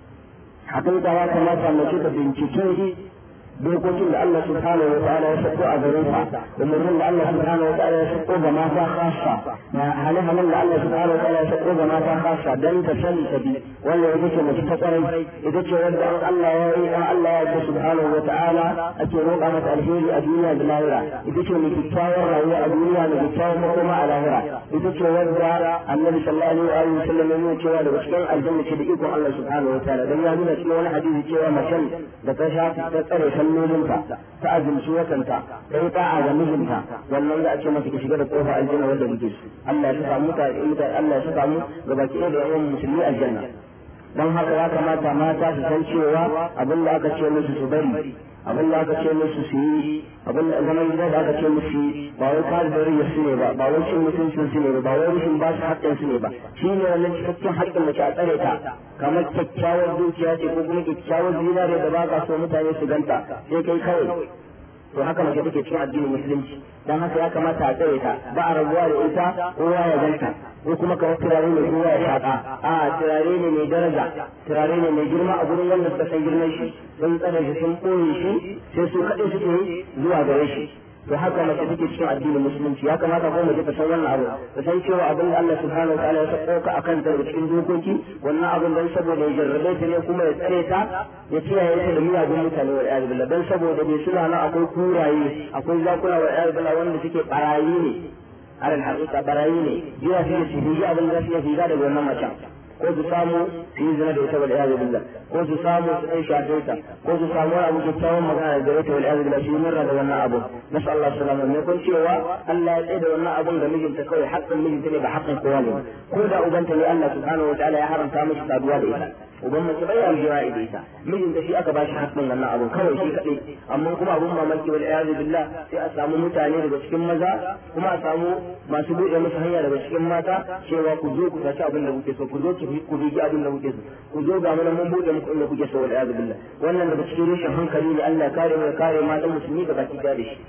Speaker 2: hakika ya kamata mace ta bincike dokokin da Allah subhanahu wa ta'ala ya sako a garin sa umarnin da Allah subhanahu wa ta'ala ya sako ga mata khassa na halalan da Allah subhanahu wa ta'ala ya sako ga mata khassa dan ta sani ta bi wannan ita ce mace ta tsarai ita ce wanda Allah ya yi Allah ya yi subhanahu wa ta'ala ake roƙa mata alheri a duniya da lahira ita ce mai kyakkyawar rayuwa a duniya da kyakkyawar makoma a lahira ita ce wanda Annabi sallallahu alaihi wa sallam ya nuna cewa daga cikin aljanna ce da ikon Allah subhanahu wa ta'ala dan ya nuna cikin wani hadisi cewa macen da ta shafi ta tsare kallolinta ta azumci watanta ta yi ta'a ga mijinta wannan za a ce masa ki shiga da kofa aljanna wanda muke su Allah ya samu Allah ya saka mu gabaki da yawan musulmi aljanna dan haka ya kamata mata su san cewa abin da aka ce musu su bari abin da aka ce musu su yi abin da zaman gida da aka ce musu ba wai kare da riya su ne ba wai cin mutuncin su ne ba wai rashin ba su haƙƙin su ne ba shi ne wannan cikakken haƙƙin mace a tsare ta kamar kyakkyawar dukiya ce ko kuma kyakkyawar zinare da ba ka so mutane su ganta sai kai kawai to haka mace take cikin addinin musulunci dan haka ya kamata a tsare ta ba a rabuwa da ita kowa ya ganta ko kuma kamar turare ne kowa ya shaƙa a turare ne mai daraja turare ne mai girma a gurin wanda suka san girman shi sun tsare shi sun koyi shi sai su kaɗai suke zuwa gare shi to haka mace take cikin addinin musulunci ya kamata ko mace ta san wannan abu ta san cewa abin da Allah subhanahu wa ta'ala ya sako ka akan ta cikin dokoki wannan abin dan saboda ya jarrabe ta ne kuma ya tsare ta ya kiyaye ta da miyagun mutane wa iyad billah dan saboda bai suna nan akwai kuraye akwai zakuna wa iyad billah wanda suke barayi ne alal haqiqa barayi ne jiya su yi abin da suke figa daga wannan macen ko su samu su yi zina da ita wal iyad billah ko su samu su dai shafe ta ko su samu wani abu kyakkyawan magana da ita wal iyad billah shi murra da wannan abu nasu Allah salama ne kun cewa Allah ya tsaye da wannan abun da mijinta kawai haƙƙin mijinta ne ba haƙƙin kowa ne ko da ubanta ne Allah subhanahu wa ta'ala ya haramta mishi saduwa da ita uban mace bai yi jima'i da ita mijinta shi aka bashi haƙƙin wannan abun kawai shi kaɗai amma kuma abun mamaki wal iyad billah sai a samu mutane daga cikin maza kuma a samu masu buɗe musu hanya daga cikin mata cewa ku zo ku saci abin da kuke so ku zo ku bigi abin da kuke so ku zo ga mana mun buɗe muku inda kuke so wal iyad billah wannan daga cikin rashin hankali ne Allah kare mu kare matan musulmi gaba ki da shi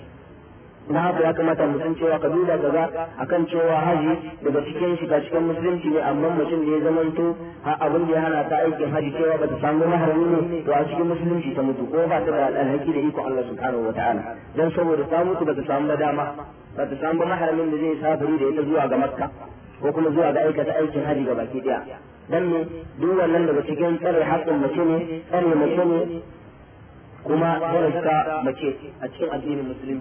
Speaker 2: na haka ya kamata mu san cewa ka duba kaza akan cewa haji daga cikin shiga cikin musulunci ne amma mutum da ya zamanto abin da ya hana ta aikin haji cewa ba ta samu maharami ne to a cikin musulunci ta mutu ko ba ta da alhaki da iko Allah subhanahu wa ta'ala dan saboda ta mutu ba ta samu dama ba ta samu maharamin da zai safari da ita zuwa ga Makka ko kuma zuwa ga aikata aikin haji ga baki daya dan ne duk wannan daga cikin tsare haƙƙin mace ne tsare mace ne kuma darasta mace a cikin addinin musulunci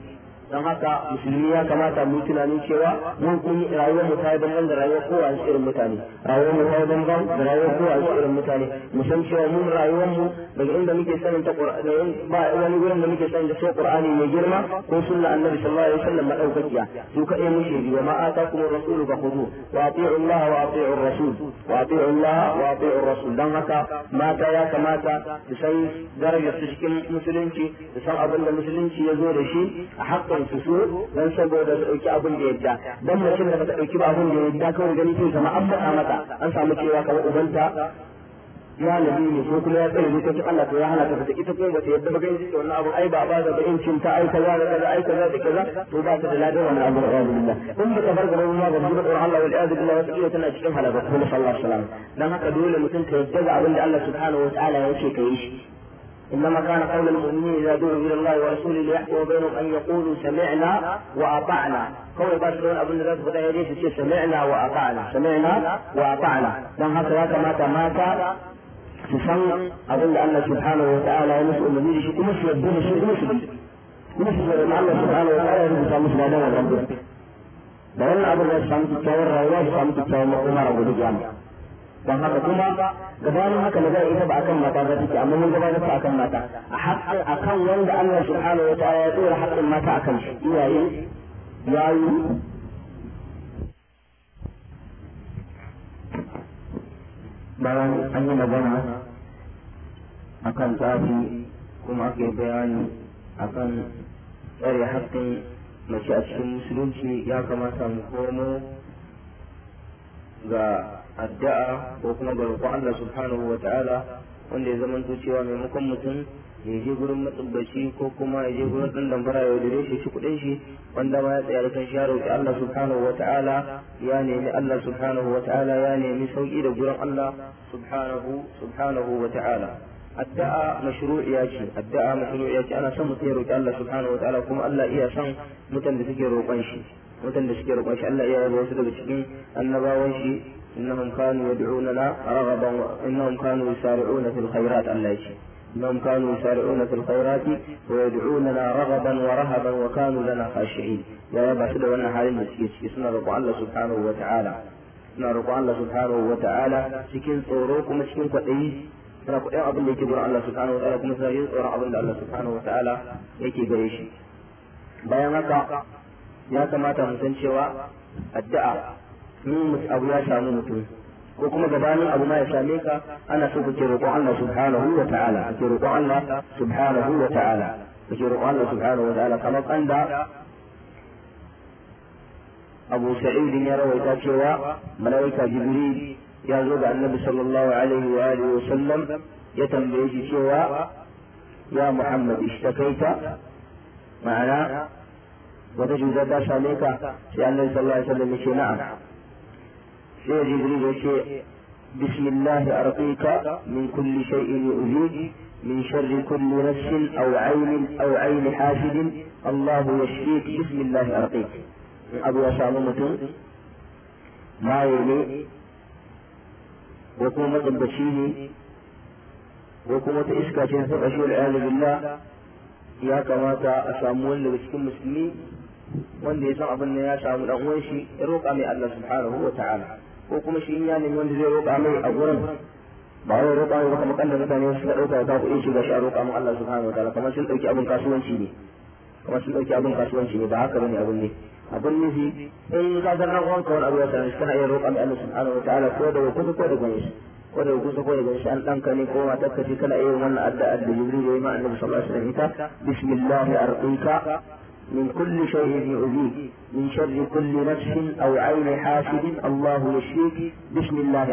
Speaker 2: don haka musulmi ya kamata mu tunanin cewa mun kun rayuwar mu ta daban da rayuwar kowa irin mutane, rayuwar mu ta daban da rayuwar kowa irin mutane. Mu san cewa mun rayuwar mu daga inda muke sanin ta Qur'ani, ba wani gurin da muke sanin da sai Qur'ani mai girma ko sunna Annabi sallallahu alaihi wasallam madaukakiya. Su kaɗai muke bi wa ma atakum ar-rasulu fakhudhu wa ati'u Allah wa ati'u ar-rasul wa ati'u Allah wa ati'u ar-rasul. Dan haka mata ya kamata su san darajar su cikin musulunci, su san abin da musulunci ya zo da shi a haƙƙin su so dan saboda su ɗauki abin da yadda. Dan mutum da ba ta ɗauki ba abin da yadda kawai gani sai zama an faɗa mata an samu cewa kamar ubanta ya nabi ne ko kuma ya tsare lokacin Allah to ya hana ta fita ita kuma bata yadda ba gani ce wannan abu ai ba da ba incin ta ai kaza da kaza ai kaza da kaza to ba ta da ladan wannan abu da billah in ba ta bar gaban ma ga zuwa Allah wal iyad billah wata iya tana cikin halaka ko sallallahu alaihi wasallam. Dan haka dole mutum ta yadda ga abin da Allah subhanahu wa ta'ala ya ce kai shi. إنما كان قول المؤمنين إذا دعوا إلى الله ورسوله ليحكم بينهم أن يقولوا سمعنا وأطعنا. قول باشرون أبو الناس بدأ يديس الشيء سمعنا وأطعنا وأطعنا. لأن هكذا مات تسمع أظن الله سبحانه وتعالى يسأل النبي شيء مش يبدون شيء مش الله سبحانه وتعالى يسأل مثل هذا الرب. لأن أبو الناس سامت التورى ولا سامت التورى مقومة رب الجامع. Dan haka kuma gabanin haka na ita ba akan mata ba take, amma mun gabatar ta akan mata akan wanda Allah subhanahu wa ta'ala ya tsora haƙƙin mata akan shi, iyaye yayi bayan an yi magana akan tsafi kuma aka yi bayani akan tsare haƙƙin mace a cikin musulunci. Ya kamata mu komo ga addu'a ko kuma ga roƙon Allah subhanahu wa ta'ala, wanda ya zamanto cewa maimakon mutum ya je gurin matsubbaci ko kuma ya je gurin ɗan dambara ya wadare shi kuɗin shi, wanda ma ya tsaya da kan shi ya roƙi Allah subhanahu wa ta'ala, ya nemi Allah subhanahu wa ta'ala, ya nemi sauƙi da gurin Allah subhanahu wa ta'ala. Addu'a mashru'iya ce, ana son mutum ya roƙi Allah subhanahu wa ta'ala, kuma Allah iya son mutan da suke roƙon shi. Allah iya yaba wasu daga cikin annabawan shi, إنهم كانوا يدعوننا رغبا إنهم كانوا يسارعون في الخيرات. الله يشي إنهم كانوا يسارعون في الخيرات ويدعوننا رغبا ورهبا وكانوا لنا خاشعين. يا رب سيدنا وانا حالي مسكين سنة رب الله سبحانه وتعالى سكين صوروكم مسكين قطعي سنة قطعي أبن ليكي برا الله سبحانه وتعالى كم سنة ورع أبن الله سبحانه وتعالى يكي بريشي. بيانك يا كما تنسان شواء الدعاء mun abu ya samu mutum ko kuma gabanin abu ma ya same ka, ana so kake roƙon Allah subhanahu wa ta'ala, kamar kanda Abu Sa'id ya rawaita cewa malaika Jibril ya zo da Annabi sallallahu alaihi wa alihi wa sallam ya tambaye shi cewa ya Muhammad ishtakaita, ma'ana wata cuta ta same ka, sai Annabi sallallahu alaihi wa sallam ya ce na'am. يا جبريل شيء بسم الله أرقيك من كل شيء يؤذيك من شر كل نفس أو عين حاسد الله يشفيك بسم الله أرقيك. أبو أسامة ما يلي وكومة البشير وكومة إسكا تنفق والعياذ بالله. يا كما أسامون لبسكم مسلمين wanda ya san abin da ya samu dan uwan shi ya roƙa mai Allah subhanahu wa ta'ala, ko kuma shi ya nemi wanda zai roƙa mai a gurin ba wai roƙa mai kuma kan da mutane su dauka ta kuɗin shi ga shi a roƙa mu Allah subhanahu wa ta'ala, kamar sun dauki abin kasuwanci ne, ba haka bane abin nufi in ka san ran uwanka wani abu ya sani kana iya roƙa mai Allah subhanahu wa ta'ala ko da kusa ko da gani an danka ne ko matar ka ce kana iya wannan addu'a da Jibril ya yi ma Annabi sallallahu alaihi wasallam ita bismillah arqika من كل شيء يؤذيك من شر كل نفس أو عين حاسد الله يشفيك بسم الله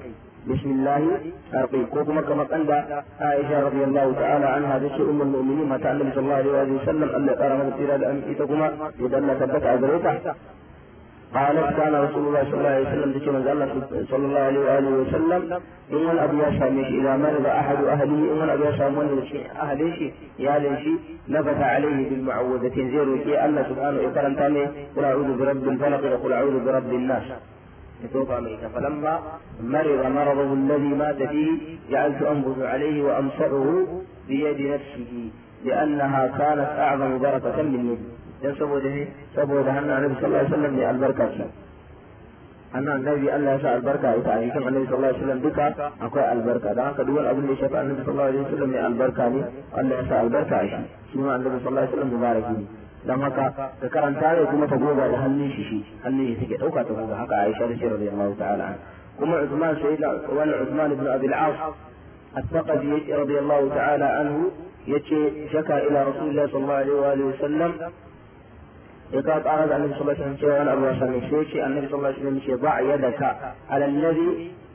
Speaker 2: أرقيك. وكما قال عائشة رضي الله تعالى عنها ذي أم المؤمنين ما تعلم صلى الله عليه وسلم أن ترى من الإراد أن إتكما يدل ثبت أدريته. قالت كان رسول الله صلى الله عليه وسلم ذكر من صلى الله عليه وآله وسلم إن الأبي يسامش إذا مرض أحد أهله إن الأبي يسامون أهله يا ليشي نفث عليه بالمعوذتين زيرو كي الله سبحانه وتعالى تامي قل أعوذ برب الفلق وقل أعوذ برب الناس. فلما مرض مرضه الذي مات فيه جعلت أنبذ عليه وأمسحه بيد نفسه لأنها كانت أعظم بركة مني. dan saboda hannun annabi sallallahu alaihi wasallam ne albarka ce hannun annabi Allah ya sa albarka ita a jikin annabi sallallahu alaihi wasallam duka akwai albarka dan haka duk wani abin da ya shafi annabi sallallahu alaihi wasallam ne albarka ne Allah ya sa albarka a shi ma annabi sallallahu alaihi wasallam mubaraki ne dan haka ka karanta ne kuma ta goga da hannun shi take dauka ta goga haka Aisha radiyallahu ta'ala kuma Uthman sayyidina wani Uthman ibn Abi al-As الثقفي رضي الله تعالى عنه شكا إلى رسول الله صلى الله عليه وآله وسلم يقال أراد النبي صلى الله عليه وسلم شيئا أبو حسن الشيخي النبي صلى الله عليه وسلم ضع يدك على الذي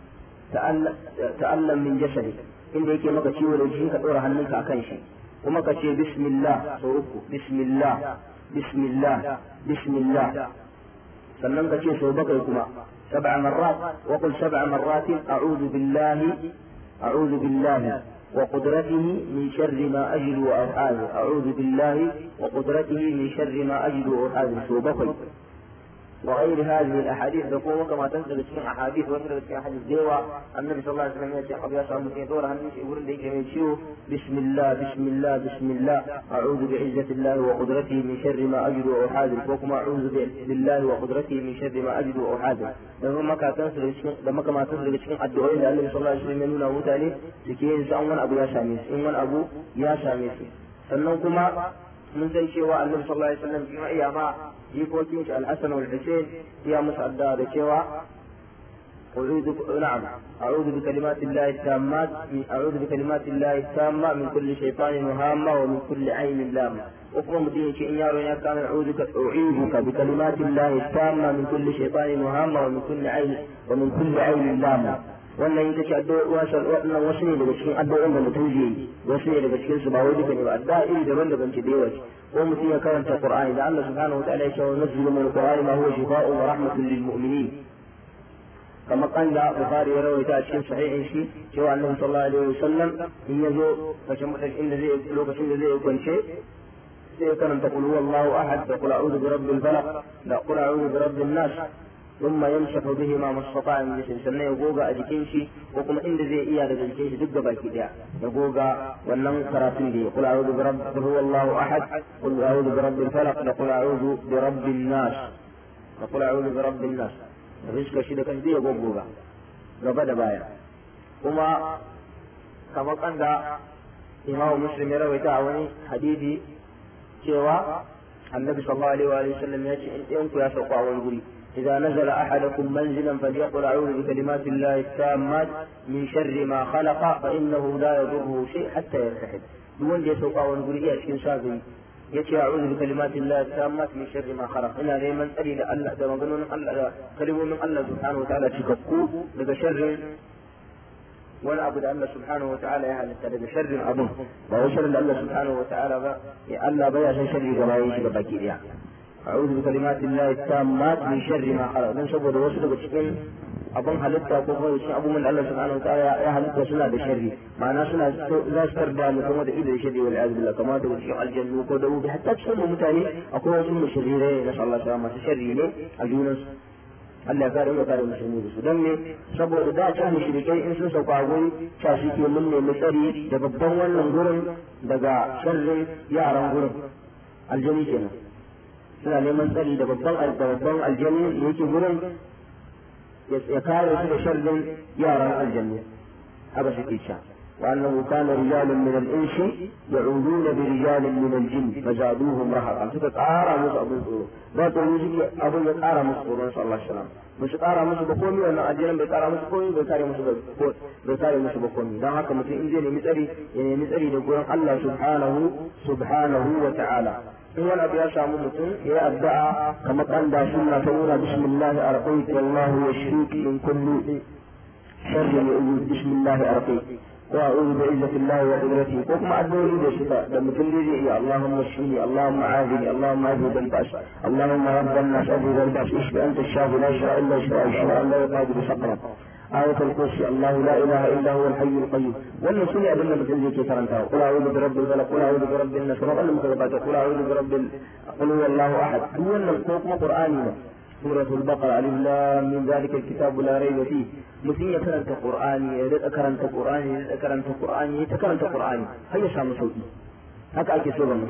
Speaker 2: تألم من جسدك إن ذيك ما كتشي ولوجهك تورها منك أكنشي وما كتشي بسم الله صورك بسم الله بسم الله بسم الله سلم كتشي صوبكما 7 مرات وقل 7 مرات أعوذ بالله وقدرته من شر ما أجد وأحاذر أعوذ بالله وقدرته من شر ما أجد وأحاذر سوبقي وغير هذه الأحاديث تقوم كما تنزل في أحاديث وتنزل في أحاديث ديوة النبي صلى الله عليه وسلم يقول يا صاحب الدورة يقول لك بسم الله بسم الله بسم الله أعوذ بعزة الله وقدرته من شر ما أجد وأحاذر وكما أعوذ بالله وقدرته من شر ما أجد وأحاذر لما كما تنزل في الدعاء إلى النبي صلى الله عليه وسلم يقول له تاني سكين سأمن أبو يا شاميس سنوكما من زي شيء النبي صلى الله عليه وسلم في أيام jikokin shi al-Hasan wal Husayn ya musu addu'a da cewa أعوذ بكلمات الله التامات من كل شيطان وهامة ومن كل عين لامة وقوم دين شيء يارو يا كان أعوذك بكلمات الله التامة من كل شيطان وهامة ومن كل عين لامة wannan ita ce wannan wasu ne daga cikin addu'o'in da mutum zai yi wasu ne daga cikin su ba wai duka ne ba addu'a iri daban-daban ce da yawa ce ko mutum ya karanta Qur'ani da Allah subhanahu wa ta'ala ya ce wa nazzilu min al-Qur'ani ma huwa shifaa'un wa rahmatun lil mu'minin kama kanda Bukhari ya rawaita a cikin sahihin shi cewa Annabi sallallahu alaihi wasallam in ya zo lokacin da zai kwance sai ya karanta qul huwallahu ahad da qul a'udhu bi rabbil falaq da qul a'udhu bi rabbin nas ثم يمسح بهما ما استطاع من جسمه sannan ya goga a jikin shi ko kuma inda zai iya daga jikin shi duk gabaki daya ya goga wannan karatun da ya qul a'udhu bi rabbil huwallahu ahad qul a'udhu bi rabbil falaq da qul a'udhu bi rabbin nas da qul a'udhu bi rabbin nas rizqa shi da kan zai goga gaba da baya kuma kamar kanda Imam Muslim ya rawaita a wani hadisi cewa Annabi sallallahu alaihi wa sallam ya ce in ɗayan ku ya sauka a wani guri إذا نزل أحدكم منزلا فليقل أعوذ بكلمات الله التامات من شر ما خلق فإنه لا يضره شيء حتى يرتحل دون يسوق ونقول إيه أشكين شاذي يتي أعوذ بكلمات الله التامات من شر ما خلق إلا لمن أريد الله ده مظنون الله كلمة من الله سبحانه وتعالى تكفوه لذا شر ولا أبدا الله سبحانه وتعالى يا هذا لذا شر أبوه وهو شر الله سبحانه وتعالى الله بيا شر جماعي شبكي يعني أعوذ بكلمات الله التامات من شر ما خلق من سبب الوصل بشكل أبن حلقة وكفر وشين أبو من الله سبحانه وتعالى يا حلقة سنة بشر معنى سنة لا استردى لكما إذا الشر والعياذ بالله كما تقول الجنة وكودوا حتى تسموا متاني أقول اسم الشريرين نسأل الله سلامة الشريرين الجونس Allah ya kare mu kare musulmi da su dan ne saboda da ta mushrikai in sun sauka gurin ta shi ke mun ne tsari da babban wannan gurin daga sharrin yaran gurin aljani kenan suna neman tsari da babban aljanni da yake gurin ya kare su da sharrin yaran aljanni haka suke cewa وأنه كان رجال من الإنس يعودون برجال من الجن فزادوهم رهقا فتتعارى مصر ذات الموسيقى أبو يتعارى مصر صلى الله عليه وسلم مش تعارى مصر بقومي وأن أجينا بيتعارى مصر بقومي بيتعارى مصر بقومي ده هكا مثل إنزيني مثالي لقول الله سبحانه وتعالى هو الأبي يسامو متن يا أبدأ كما قال سنة تقول بسم الله أرقيك والله يشفيك من كل شر يؤذيك بسم الله أرقيك وأعوذ بعزة الله وقدرته وكما أدعو إلى الشفاء لما تنجي اللهم اشفني اللهم عافني اللهم أذهب البأس اللهم رب الناس أذهب البأس اشف أنت الشافي لا شفاء إلا شفاء لا يقادر سقما آية الكرسي الله لا إله إلا هو الحي القيوم wannan sune abin da mutum zai ke karantawa qul a'udhu bi rabbil falaq qul a'udhu bi rabbin nas wa qul mutabata qul a'udhu bi rabbil qul huwallahu ahad duk wannan ko kuma qur'ani ne suratul baqara alif lam min zalika alkitab la rayba fihi mutum ya karanta qur'ani ya rika karanta qur'ani ya rika karanta qur'ani ya karanta qur'ani har ya samu sauki haka ake so ga mutum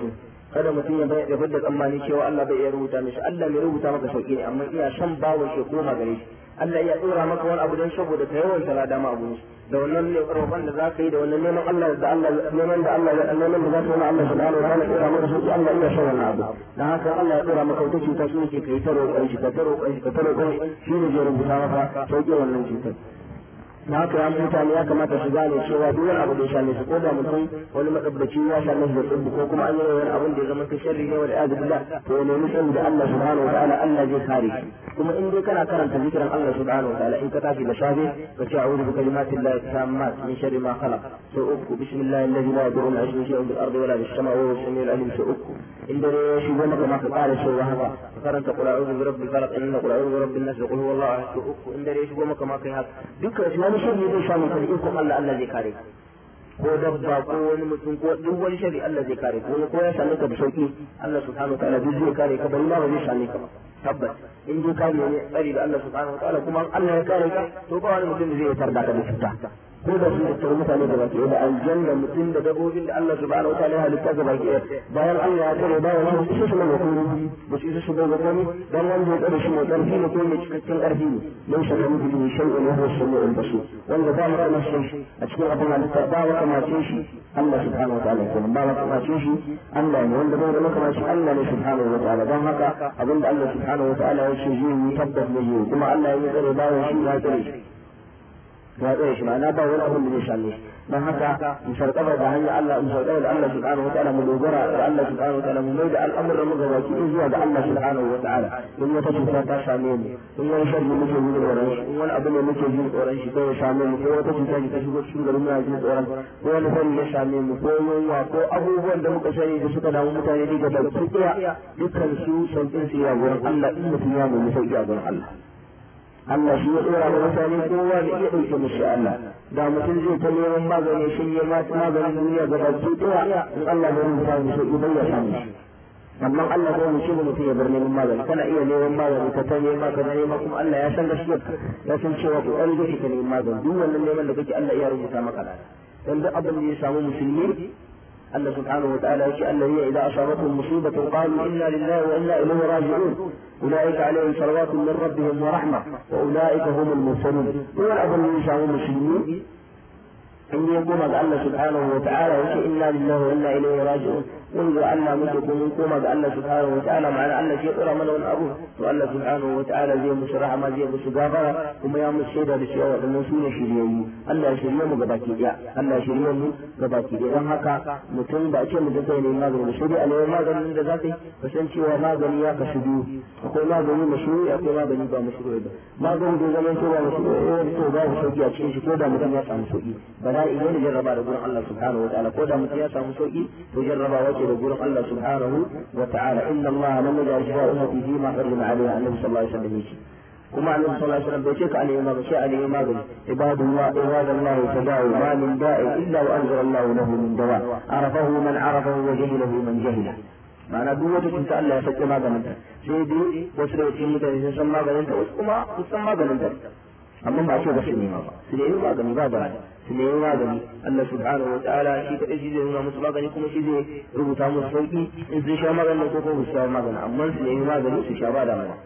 Speaker 2: kada mutum ya da tsammani cewa Allah bai iya rubuta mishi. Allah mai rubuta maka sauki ne, amma iya son bawon shi koma gare shi. Allah ya dora maka wani abu don saboda ka yawan salada ma abu da wannan ne roƙon da zaka yi da wannan neman Allah da Allah neman da Allah neman da zaka yi Allah subhanahu wa ta'ala ya dora maka sauki. Allah iya son wannan abu, dan haka Allah ya dora maka wata cuta shi ne kai ta roƙon shi ka ta roƙon shi ka ta roƙon shi ne zai rubuta maka sauki wannan cutar. na haka ya mutane ya kamata su gane cewa duk wani abu da ya same su, ko da mutum wani madabbaci ya same shi da tsibbi ko kuma an yi wani abin da ya zama ta sharri ne wal iyad billah, to ya nemi sani da Allah subhanahu wa ta'ala Allah zai kare shi. kuma in dai kana karanta zikirin Allah subhanahu wa ta'ala in ka tashi da safe ka ce a'udhu bi kalimatillahi tammat min sharri ma khalaq sai uku, bismillahi alladhi la yadurru ma'a ismihi shay'un bil ardi wala bis sama'i wa huwa as-sami'ul alim sai uku. in dare ya shigo maka ma ka kare shi wa haka ka karanta qul a'udhu bi rabbil falaq inna qul a'udhu bi rabbin nas qul huwallahu ahad sai uku. in dare ya shigo maka ma kai haka dukkan wani sharri zai samu kan ikon Allah zai kare ko dabba ko wani mutum ko duk wani shari Allah zai kare ko ya same ka da sauki Allah subhanahu wa ta'ala duk zai kare ka, bari ma ba zai same ka ba. tabbas in dai ka ne tsari da Allah subhanahu wa ta'ala kuma Allah ya kare ka, to ba wani mutum zai tarda ka da cuta. ko da sun tattara mutane da baki da aljanna mutum da dabbobin da Allah subhanahu wa ta'ala ya halitta ga baki bayan Allah ya kare bayan wani su su mai kuma ba su isa su ga gani dan wanda ya tsare shi mai karfi ne ko mai cikakken karfi ne dan shi ne bi shay'in wa huwa as-sami'ul basir, wanda ba mu kana shi a cikin abin halitta ba wa kamace shi Allah subhanahu wa ta'ala kuma ba wa kamace shi Allah ne wanda bai da kamace Allah ne subhanahu wa ta'ala. dan haka abinda Allah subhanahu wa ta'ala ya ce zai tabbas ne kuma Allah ya tsare bayan shi ya tsare shi ya tsaye shi ma'ana ba wani abin da zai same shi. don haka mu sarƙafa da hanyar Allah, mu sarƙafa da Allah subhanahu wa ta'ala, mu dogara da Allah subhanahu wa ta'ala, mu mai da al'amuran mu gabaki ɗaya zuwa ga Allah subhanahu wa ta'ala. in wata cuta ta same mu, in wani sharri muke jin tsoron shi, in wani abu ne muke jin tsoron shi ko ya same mu, ko wata cuta ta shigo cikin garin muna jin tsoron, ko wani sani ya same mu, ko yunwa ko abubuwan da muka sani da suka damu mutane daga baki ɗaya, dukkan su sauƙin su ya gurin Allah in mutum ya nemi sauƙi a gurin Allah. Allah shi ya tsora da mutane kowa da iya ɗauke musu Allah. da mutum zai ta neman magani shi ya maganin duniya ga baki ɗaya in Allah bai rubuta mu sauƙi bai ya samu shi. amma Allah bai mu ce mutum ya bar neman magani, kana iya neman magani ka ta nema ka nema kuma Allah ya san gaskiyar ka, ya san cewa ƙoƙari kake ka neman magani, duk wannan neman da kake Allah ya rubuta maka da. dan duk abin da ya samu musulmi الله سبحانه وتعالى يقول الذين إذا أصابتهم مصيبة قالوا إنا لله وإنا إليه راجعون أولئك عليهم صلوات من ربهم ورحمة وأولئك هم المرسلون. هو الأمر الذي يشاء المسلمين أن يقوم الله سبحانه وتعالى يقول إنا لله وإنا إليه راجعون. منذ أن منكم منكم الله سبحانه وتعالى معنى أن شيء قرأ من الأبوه والله سبحانه وتعالى زي مسرح ما زي مسجابرة وما يوم الشيدة بسيوة المنسون شريعي الله شريعه قباكي الله شريعه قباكي لأن هكا متن بأشياء مدتين الماغن مشروع عليه الماغن من ذاته فسنشي وماغن ياك شدوه أقول ماغن مشروع أقول ماغن يبا مشروع ماغن دي زمن سوى مشروع ويبتوغا وشوكي أتشين شكودا متن ياسع مسوئي بلا إيمان جربا لقول الله سبحانه وتعالى قودا متن ياسع مسوئي وجربا يقول الله سبحانه وتعالى إن الله لم يجعل شفاء أمتي فيما حرم عليها النبي صلى الله عليه وسلم. ومع النبي صلى الله عليه وسلم بيشك عليه ما بشاء عليه ما قال عباد الله تداعوا ما من داء إلا وأنزل الله له من دواء عرفه من عرفه وجهله من جهله. معنى دوة كنت الله يسكت ما قال انت سيدي وسرعة متى يسمى قال انت وسكما يسمى قال انت amma ba ce ba su nema ba su nemi magani ba ba su nemi magani Allah subhanahu wa ta'ala shi kadai shi zai nuna musu magani kuma shi zai rubuta musu sauki in sun sha maganin ko kuma su sha magani amma su nemi magani su sha ba da mana.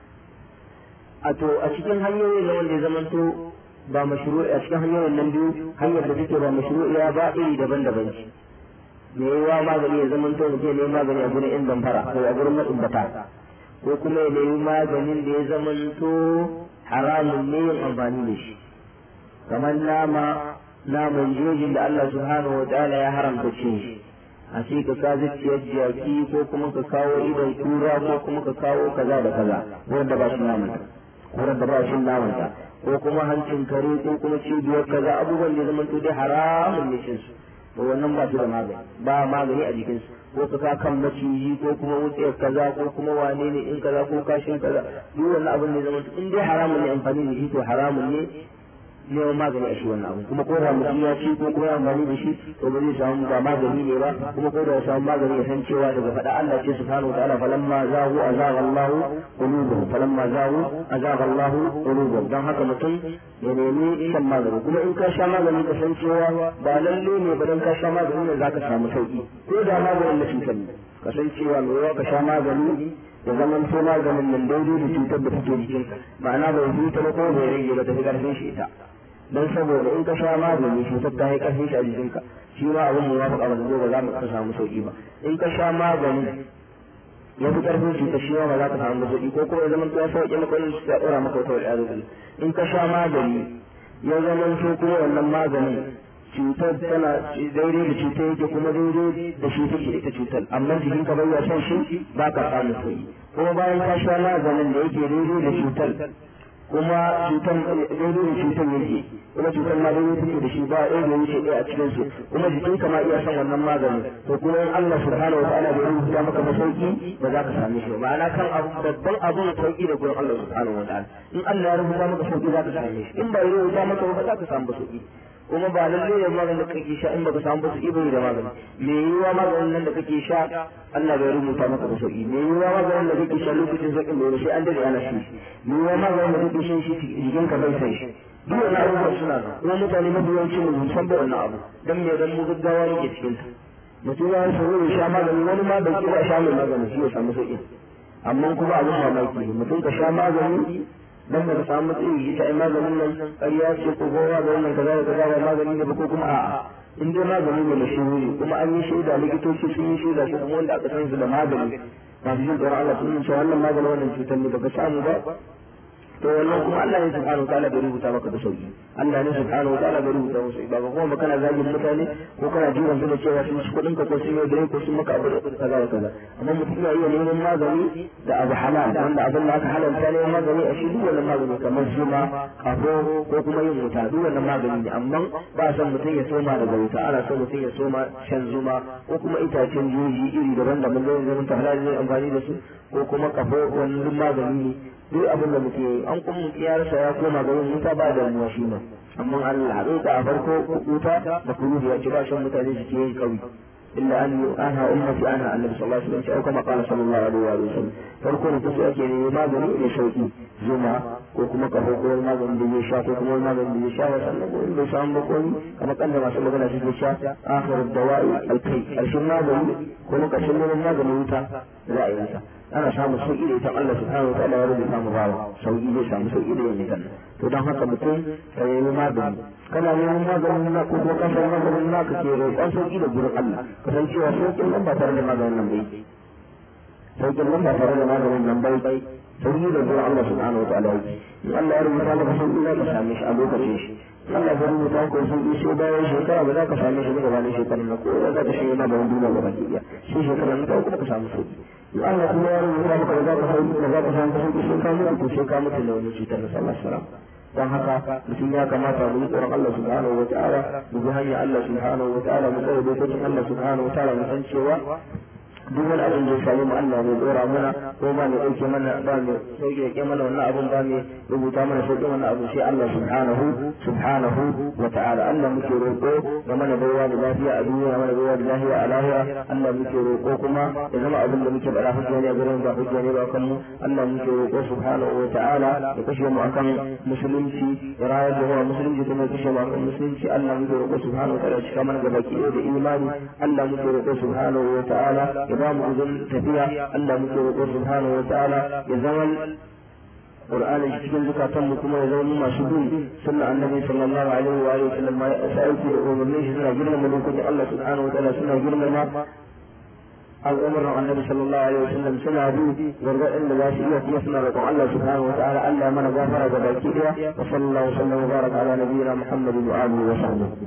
Speaker 2: a to a cikin hanyoyin na wanda ya zamanto ba mashru'i a cikin hanyoyin nan biyu hanyar da take ba mashru'iya ba iri daban-daban ce. me yawa magani ya zamanto mutum ya nemi magani a gurin in zamfara ko a gurin matsumbata ko kuma ya nemi maganin da ya zamanto haramun ne yin amfani da shi kamar naman jejin da Allah subhanahu wa ta'ala ya haramta cin shi a ce ka sa zuciyar jaki ko kuma ka kawo idon kura ko kuma ka kawo kaza da kaza wanda ba shi naman wanda ba shi naman ta ko kuma hancin kare ko kuma cibiyar kaza abubuwan da zaman to dai haramun ne cin su to wannan ba su da magani ba magani a jikin su ko ka kan maciji ko kuma wutsiyar kaza ko kuma wane ne in kaza ko kashin kaza duk wannan abin ne zaman in dai haramun ne amfani da shi to haramun ne neman magani a shi wannan abu kuma ko da mutum ya ci ko kuma ya amfani da shi to ba zai samu ba magani ne ba kuma ko da ya samu magani ya san cewa daga faɗa Allah ce subhanahu wa ta'ala falamma zahu azagha Allah qulubuhum falamma zahu azagha Allah qulubuhum. dan haka mutum ya nemi shan magani kuma in ka sha magani ka san cewa ba lalle ne ba dan ka sha magani ne zaka samu sauki ko da maganin na cutar ne kasancewa mai yawa ka sha magani ya zama to maganin nan daidai da cutar da take jikinka ma'ana bai huta ba ko bai rage ba tafi karfin shi ita dan saboda in ka sha magani cutar ta yi karfin shi a jikinka shi ma abin mu ya faɗa ba ba za mu ka samu sauki ba in ka sha magani ya fi karfin cutar shi ma ba za ka samu sauki ko kuma ya zama to ya sauke maka wani ya ɗora maka wata wani in ka sha magani ya zama to kuma wannan maganin cutar tana daidai da cutar yake kuma daidai da shi take ita cutar amma jikin ka bai ya san shi ba ka samu sauki kuma bayan ka sha maganin da yake daidai da cutar kuma cutar daidai da cutar yake kuma cutar ma daidai take da shi ba ɗaya da wuce ɗaya a cikin su kuma jikin ka ma iya san wannan maganin to kuma in Allah subhanahu wa ta'ala bai rubuta maka ba sauki ba za ka same shi ma'ana kan abu babban abun sauki da gurin Allah subhanahu wa ta'ala in Allah ya rubuta maka sauki za ka same shi in ba ya rubuta maka ba za ka samu sauki kuma ba lalle ya maganin da kake sha in baka samu basu ibo da magani me yiwa maganin nan da kake sha Allah bai rubuta maka da sauki me yiwa maganin da kake sha lokacin zakin da sai an dade ana shi me yiwa maganin da kake shan shi jikin ka bai sai shi duk wannan abubuwan suna nan kuma mutane mabiyanci mu san ba wannan abu dan me dan mu gaggawa yake cikin ta mutum ya so ya sha magani wani ma bai kira sha mai magani shi ya samu sauki amma kuma abin mamaki mutum ka sha magani dan da samu tsayi ita ai maganin nan ƙarya ce ko gowa da wannan kaza da kaza ba magani ne ba ko kuma a'a in dai magani ne mashhuri kuma an yi shaida likitoci sun yi shaida ko kuma wanda aka san su da magani masu jin tsoron Allah sun ce wannan maganin wannan cutar ne baka samu ba to wannan kuma Allah ne subhanahu wa ta'ala bai rubuta maka da sauki Allah ne subhanahu wa ta'ala bai rubuta maka sauki ba kuma ba kana zagin mutane ko kana jiran su da cewa sun ci kuɗin ka ko sun yi dare ko sun maka abu da kaza da kaza amma mutum ya iya neman magani da abu halal wanda abin da aka halalta ne magani a shi duk wannan magani kamar zuma kafo ko kuma yin wuta duk wannan magani ne amma ba son mutum ya soma daga wuta ana son mutum ya soma shan zuma ko kuma itacen jeji iri daban-daban zai zama ta halal ne amfani da su ko kuma kafo wannan magani ne duk abin da muke an kuma mutum ya rasa ya koma ga yin wuta ba da muwa shi ne amma Allah zai ta farko wuta da kuru da ya ci ba shan mutane su ke yin kauyi illa an ana ummati ana annabi sallallahu alaihi wasallam kuma qala sallallahu alaihi wasallam farko da kusa ake ne magani ne sauki zuma ko kuma kafo ko magani da ya sha ko kuma magani da ya sha sannan ko bai samu ba ko kamar kan da masu magana suke sha akhir dawa'i alkai karshen magani ko lokacin magani wuta za a yi wuta ana samun sauƙi da ita Allah subhanahu wa ta'ala ya rubuta mu bawa sauƙi zai samu sauƙi da yin kan to don haka mutum ka nemi magani kana neman maganin na ko ka san maganin na ka ke roƙon sauƙi da gurin Allah ka san cewa sauƙin nan ba tare da maganin nan bai sauƙin nan ba tare da maganin nan bai sauƙi da gurin Allah subhanahu wa ta'ala in Allah ya rubuta maka sauƙi za ka same shi a lokacin shi Allah ya rubuta ko sauƙi sai bayan shekara ba za ka same shi daga bayan shekarar na ko za ka shi yana da wani duniya gaba ɗaya sai shekarar na kuma ka samu sauƙi Allah kuma ya rubuta maka da za ka sauki da za ka samu sauki sai ka mutu ko sai ka mutu da wani cutar da sallallahu alaihi wasallam dan haka mutum ya kamata mu yi tsoron Allah subhanahu wa ta'ala mu bi hanyar Allah subhanahu wa ta'ala mu tsaya dokokin Allah subhanahu wa ta'ala mu san cewa duk wani abin da ya sami mu Allah mai dora mana ko ba mai dauke mana ba mai sauke ya mana wannan abin ba mai rubuta mana sauke wannan abin sai Allah subhanahu wa ta'ala Allah muke roƙo ga mana baiwa da lafiya a duniya mana baiwa da lafiya a lahira Allah muke roƙo kuma ya zama abin da muke bada hujja ne gurin ba hujja ne ba kan mu Allah muke roƙo subhanahu wa ta'ala ya kashe mu akan musulunci ya rayar da mu musulunci kuma ya kashe mu akan musulunci Allah muke roƙo subhanahu wa ta'ala ya cika mana gaba ki da imani Allah muke roƙo subhanahu wa ta'ala ba mu uzun tafiya Allah muke roƙo subhanahu wa ta'ala ya zama Qur'ani cikin zukatan mu kuma ya zama masu bin sunna annabi sallallahu alaihi wa alihi wasallam ya aiki da umarnin shi suna girmama lokacin Allah subhanahu wa ta'ala suna girmama al'umuran annabi sallallahu alaihi wasallam suna bi gargaɗin da za su iya kuma suna roƙon Allah subhanahu wa ta'ala Allah mana gafara ga baki ɗaya wa sallallahu alaihi wa sallam wa baraka ala nabiyyina Muhammadin wa alihi wa sahbihi